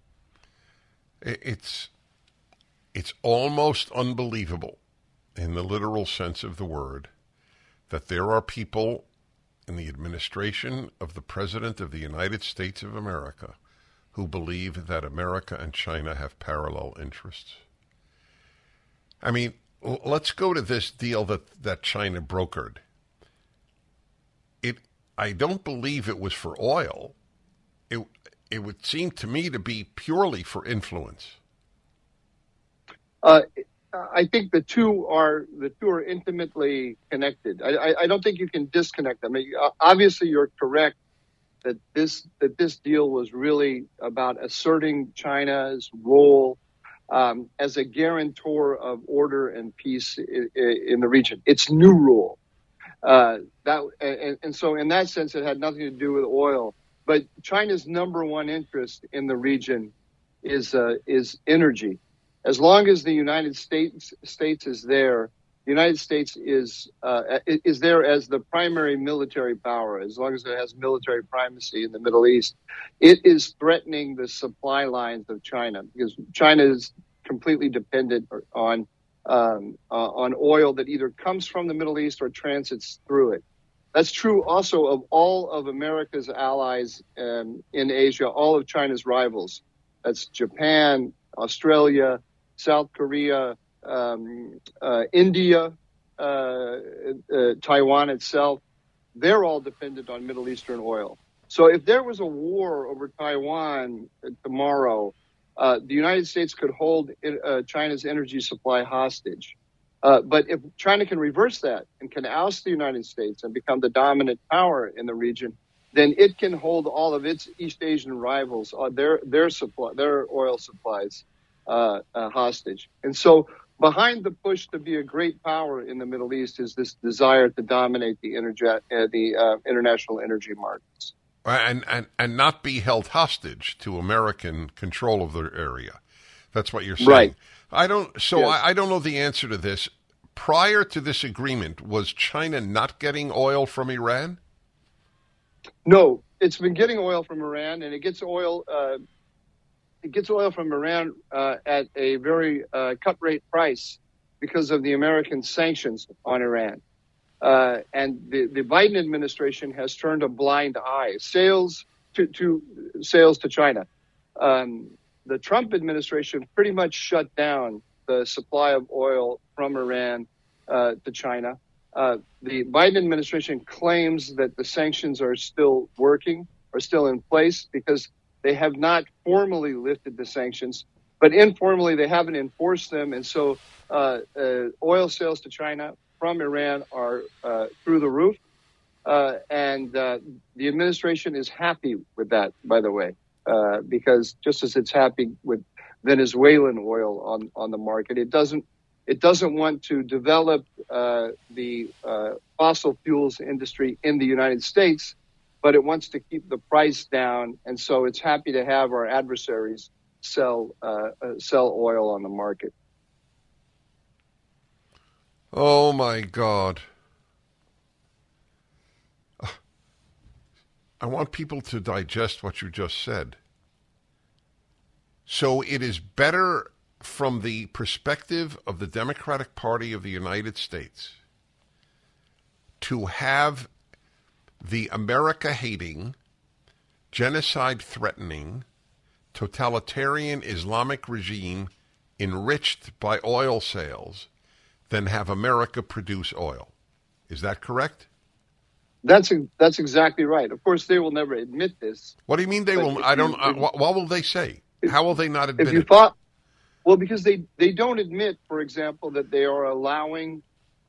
Speaker 4: It's almost unbelievable, in the literal sense of the word, that there are people in the administration of the President of the United States of America who believe that America and China have parallel interests. I mean, let's go to this deal that China brokered. I don't believe it was for oil. It would seem to me to be purely for influence.
Speaker 10: I think the two are intimately connected. I don't think you can disconnect them. Obviously, you're correct that this deal was really about asserting China's role as a guarantor of order and peace in the region. Its new role. So in that sense, it had nothing to do with oil. But China's number one interest in the region is energy. As long as the United States is there, the United States is there as the primary military power. As long as it has military primacy in the Middle East, it is threatening the supply lines of China because China is completely dependent on oil that either comes from the Middle East or transits through it. That's true also of all of America's allies in Asia, all of China's rivals. That's Japan, Australia, South Korea, India, Taiwan itself. They're all dependent on Middle Eastern oil. So if there was a war over Taiwan tomorrow, the United States could hold China's energy supply hostage. But if China can reverse that and can oust the United States and become the dominant power in the region, then it can hold all of its East Asian rivals, their oil supplies, hostage. And so behind the push to be a great power in the Middle East is this desire to dominate the international energy markets.
Speaker 4: And not be held hostage to American control of the area. That's what you're saying.
Speaker 10: Right.
Speaker 4: I don't know the answer to this. Prior to this agreement, was China not getting oil from Iran?
Speaker 10: No, it's been getting oil from Iran, and it gets oil from Iran at a very cut rate price because of the American sanctions on Iran. And the Biden administration has turned a blind eye. Sales to China. The Trump administration pretty much shut down the supply of oil from Iran to China. The Biden administration claims that the sanctions are still working, are still in place because they have not formally lifted the sanctions, but informally they haven't enforced them. And so oil sales to China from Iran are through the roof. And the administration is happy with that, by the way, because just as it's happy with Venezuelan oil on the market. It doesn't want to develop the fossil fuels industry in the United States, but it wants to keep the price down, and so it's happy to have our adversaries sell oil on the market.
Speaker 4: Oh my God. I want people to digest what you just said. So it is better from the perspective of the Democratic Party of the United States to have the America-hating, genocide-threatening, totalitarian Islamic regime enriched by oil sales than have America produce oil. Is that correct?
Speaker 10: That's exactly right. Of course, they will never admit this.
Speaker 4: What do you mean they will? What will they say? How will they not admit it?
Speaker 10: Well, because they don't admit, for example, that they are allowing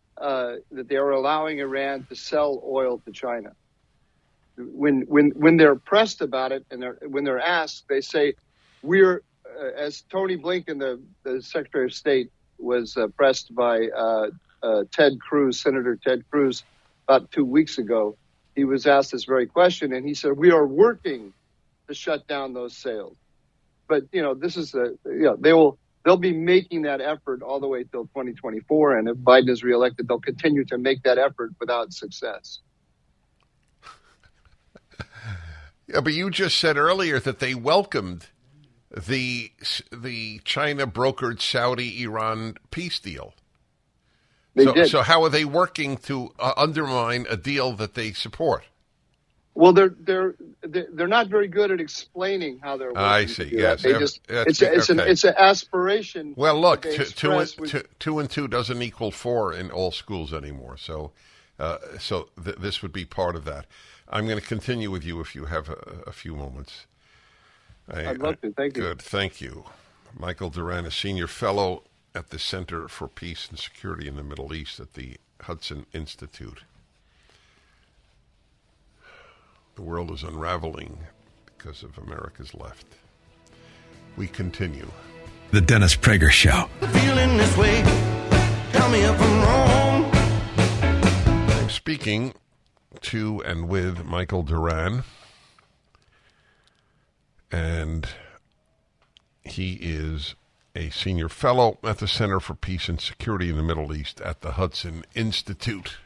Speaker 10: Iran to sell oil to China. When they're pressed about it and when they're asked, they say, "We're," as Tony Blinken, the Secretary of State, was pressed by Senator Ted Cruz about 2 weeks ago. He was asked this very question, and he said, "We are working to shut down those sales." But this is they'll be making that effort all the way till 2024, and if Biden is reelected, they'll continue to make that effort without success.
Speaker 4: Yeah, but you just said earlier that they welcomed the China brokered Saudi-Iran peace deal.
Speaker 10: They did.
Speaker 4: So how are they working to undermine a deal that they support?
Speaker 10: Well, they're not very good at explaining how they're working.
Speaker 4: I see. Yes,
Speaker 10: it's an aspiration.
Speaker 4: Well, look, two and two doesn't equal 4 in all schools anymore. So, this would be part of that. I'm going to continue with you if you have a few moments.
Speaker 10: I'd love to. Thank you.
Speaker 4: Good. Thank you. Michael Doran, a senior fellow at the Center for Peace and Security in the Middle East at the Hudson Institute. The world is unraveling because of America's left. We continue.
Speaker 1: The Dennis Prager Show.
Speaker 8: Feeling this way. Tell me if I'm wrong.
Speaker 4: I'm speaking to and with Michael Doran, and he is a senior fellow at the Center for Peace and Security in the Middle East at the Hudson Institute.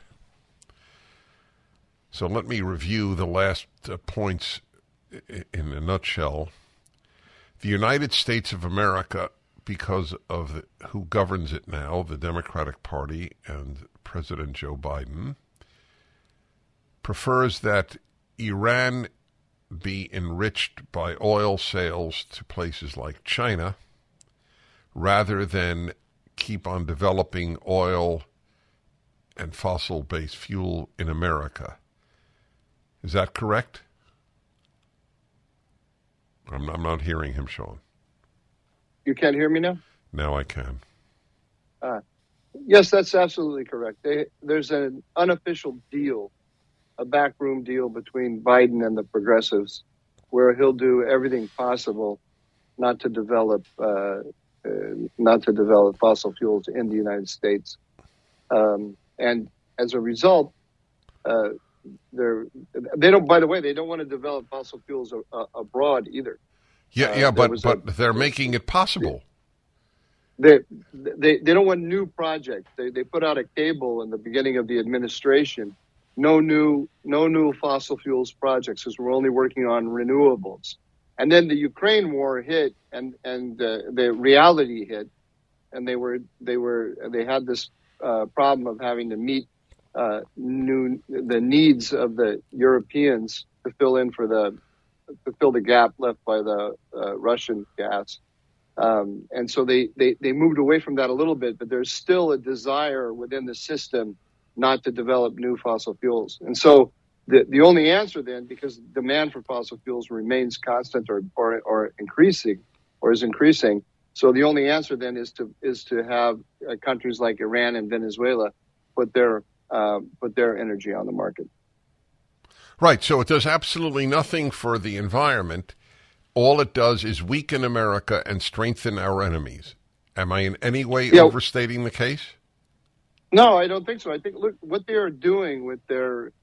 Speaker 4: So let me review the last points in a nutshell. The United States of America, because of who governs it now, the Democratic Party and President Joe Biden, prefers that Iran be enriched by oil sales to places like China rather than keep on developing oil and fossil-based fuel in America. Is that correct? I'm not hearing him, Sean.
Speaker 10: You can't hear me now?
Speaker 4: Now I can.
Speaker 10: Yes, that's absolutely correct. There's an unofficial deal, a backroom deal between Biden and the progressives, where he'll do everything possible not to develop fossil fuels in the United States, and as a result, they don't. By the way, they don't want to develop fossil fuels abroad either.
Speaker 4: But they're making it possible.
Speaker 10: They don't want new projects. They put out a cable in the beginning of the administration. No new fossil fuels projects, because we're only working on renewables. And then the Ukraine war hit, and the reality hit, and they had this problem of having to meet the needs of the Europeans to fill the gap left by the Russian gas. And so they moved away from that a little bit, but there's still a desire within the system not to develop new fossil fuels. And so the only answer then, because demand for fossil fuels remains constant or increasing, or is increasing, so the only answer then is to have countries like Iran and Venezuela put their energy on the market.
Speaker 4: Right. So it does absolutely nothing for the environment, all it does is weaken America and strengthen our enemies. Am I in any way
Speaker 10: Yeah.
Speaker 4: overstating the case?
Speaker 10: No, I don't think so. I think look what they are doing with their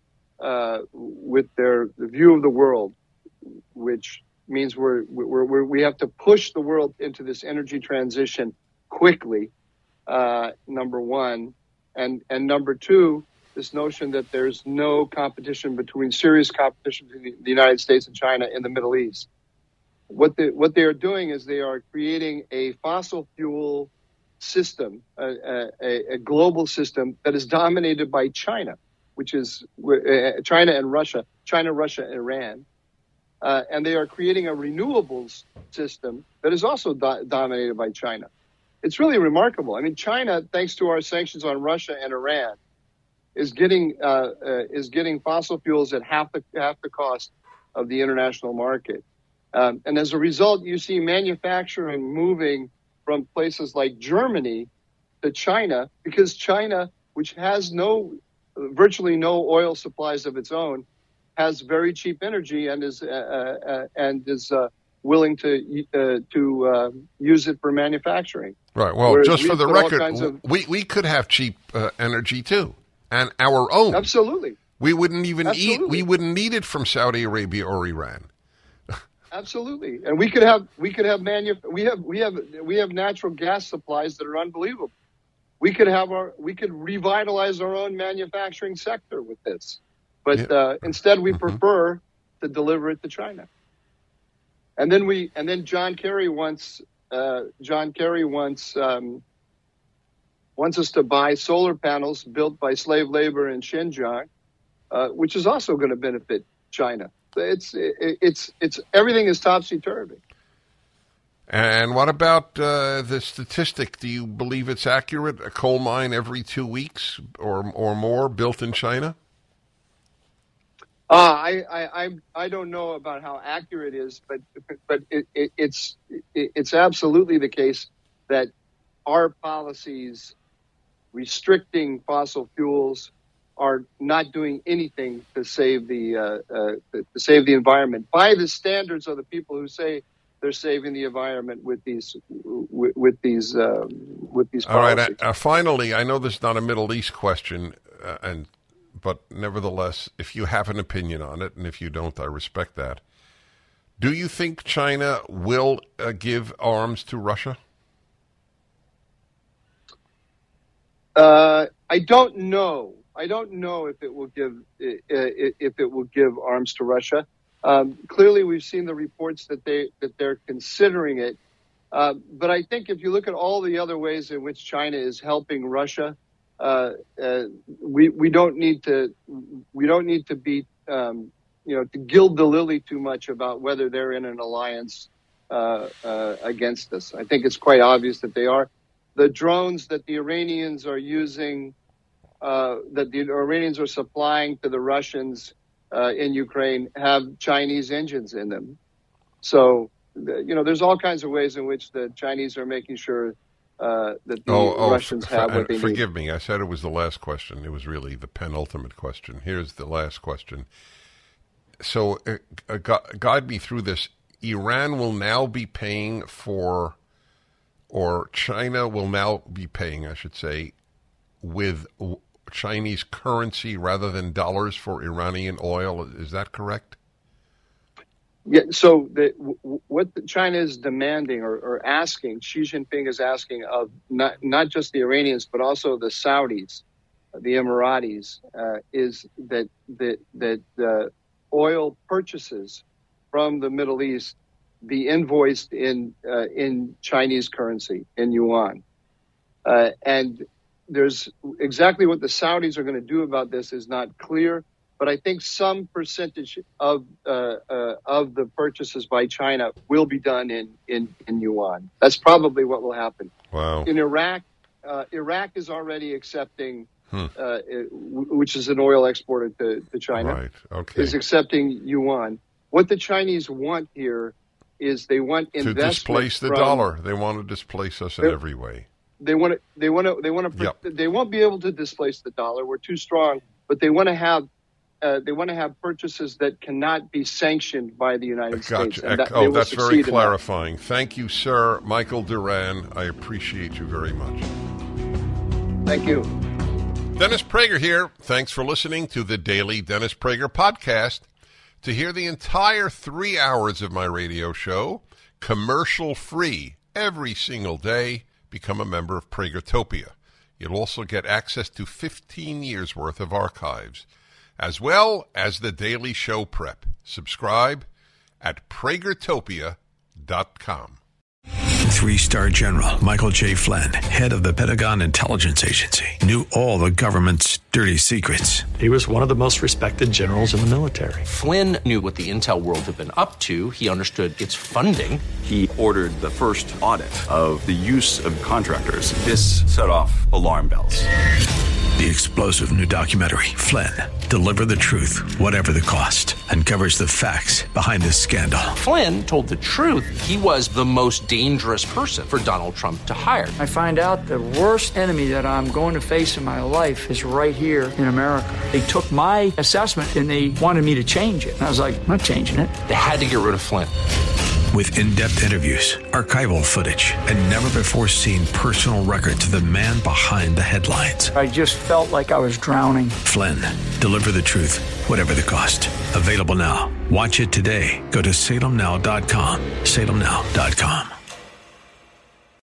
Speaker 10: view of the world, which means we have to push the world into this energy transition quickly. Number one, and number two, this notion that there's no competition serious competition between the United States and China in the Middle East. What they are doing is they are creating a fossil fuel system, a global system that is dominated by China, which is China and Russia, and Iran. And they are creating a renewables system that is also dominated by China. It's really remarkable. I mean, China, thanks to our sanctions on Russia and Iran, is getting fossil fuels at half the cost of the international market. And as a result, you see manufacturing moving from places like Germany to China, because China, which has virtually no oil supplies of its own, has very cheap energy and is willing to use it for manufacturing.
Speaker 4: Right. Well,
Speaker 10: Whereas
Speaker 4: just for the record,
Speaker 10: all
Speaker 4: we could have cheap energy too, and our own.
Speaker 10: Absolutely.
Speaker 4: We wouldn't even
Speaker 10: Absolutely.
Speaker 4: We wouldn't need it from Saudi Arabia or Iran.
Speaker 10: Absolutely, and we have natural gas supplies that are unbelievable. We could revitalize our own manufacturing sector with this, but instead we prefer to deliver it to China. And then John Kerry wants us to buy solar panels built by slave labor in Xinjiang, which is also going to benefit China. It's everything is topsy-turvy.
Speaker 4: And what about the statistic? Do you believe it's accurate? A coal mine every 2 weeks or more built in China?
Speaker 10: I don't know about how accurate it is, but it's absolutely the case that our policies restricting fossil fuels are not doing anything to save the environment by the standards of the people who say they're saving the environment with these policies.
Speaker 4: All right. Finally, I know this is not a Middle East question, but nevertheless, if you have an opinion on it, and if you don't, I respect that. Do you think China will give arms to Russia?
Speaker 10: I don't know. I don't know if it will give arms to Russia. Clearly, we've seen the reports that they're considering it. But I think if you look at all the other ways in which China is helping Russia, we don't need to be to gild the lily too much about whether they're in an alliance against us. I think it's quite obvious that they are. The drones that the Iranians are using, that the Iranians are supplying to the Russians in Ukraine, have Chinese engines in them. So, there's all kinds of ways in which the Chinese are making sure that the Russians have what they need.
Speaker 4: Forgive me, I said it was the last question. It was really the penultimate question. Here's the last question. So, guide me through this. Iran will now be paying for, or China will now be paying, I should say, with Chinese currency rather than dollars for Iranian oil. Is that correct?
Speaker 10: Yeah. So what China is demanding or asking, Xi Jinping is asking of not just the Iranians but also the Saudis, the Emiratis, is that the oil purchases from the Middle East be invoiced in Chinese currency, in yuan, and there's exactly what the Saudis are going to do about this is not clear, but I think some percentage of the purchases by China will be done in yuan. That's probably what will happen.
Speaker 4: Wow.
Speaker 10: In Iraq, Iraq is already accepting, which is an oil exporter to China,
Speaker 4: right. Okay.
Speaker 10: is accepting yuan. What the Chinese want here is they want investment
Speaker 4: to displace the dollar. They want to displace us in every way.
Speaker 10: They won't be able to displace the dollar. We're too strong, but they want to have purchases that cannot be sanctioned by the United States.
Speaker 4: And that's very clarifying. Thank you, sir. Michael Doran, I appreciate you very much.
Speaker 10: Thank you.
Speaker 4: Dennis Prager here. Thanks for listening to the Daily Dennis Prager Podcast. To hear the entire 3 hours of my radio show, commercial-free, every single day, become a member of Pragertopia. You'll also get access to 15 years' worth of archives, as well as the daily show prep. Subscribe at Pragertopia.com.
Speaker 1: 3-star General Michael J. Flynn, head of the Pentagon Intelligence Agency, knew all the government's dirty secrets.
Speaker 11: He was one of the most respected generals in the military.
Speaker 2: Flynn knew what the intel world had been up to. He understood its funding.
Speaker 3: He ordered the first audit of the use of contractors. This set off alarm bells.
Speaker 1: The explosive new documentary, Flynn, Deliver the Truth, Whatever the Cost, uncovers the facts behind this scandal.
Speaker 2: Flynn told the truth. He was the most dangerous person for Donald Trump to hire.
Speaker 12: I find out the worst enemy that I'm going to face in my life is right here in America. They took my assessment and they wanted me to change it. And I was like, I'm not changing it.
Speaker 2: They had to get rid of Flynn.
Speaker 1: With in-depth interviews, archival footage, and never-before-seen personal records of the man behind the headlines.
Speaker 12: I just felt like I was drowning.
Speaker 1: Flynn, Deliver the Truth, Whatever the Cost. Available now. Watch it today. Go to salemnow.com. salemnow.com.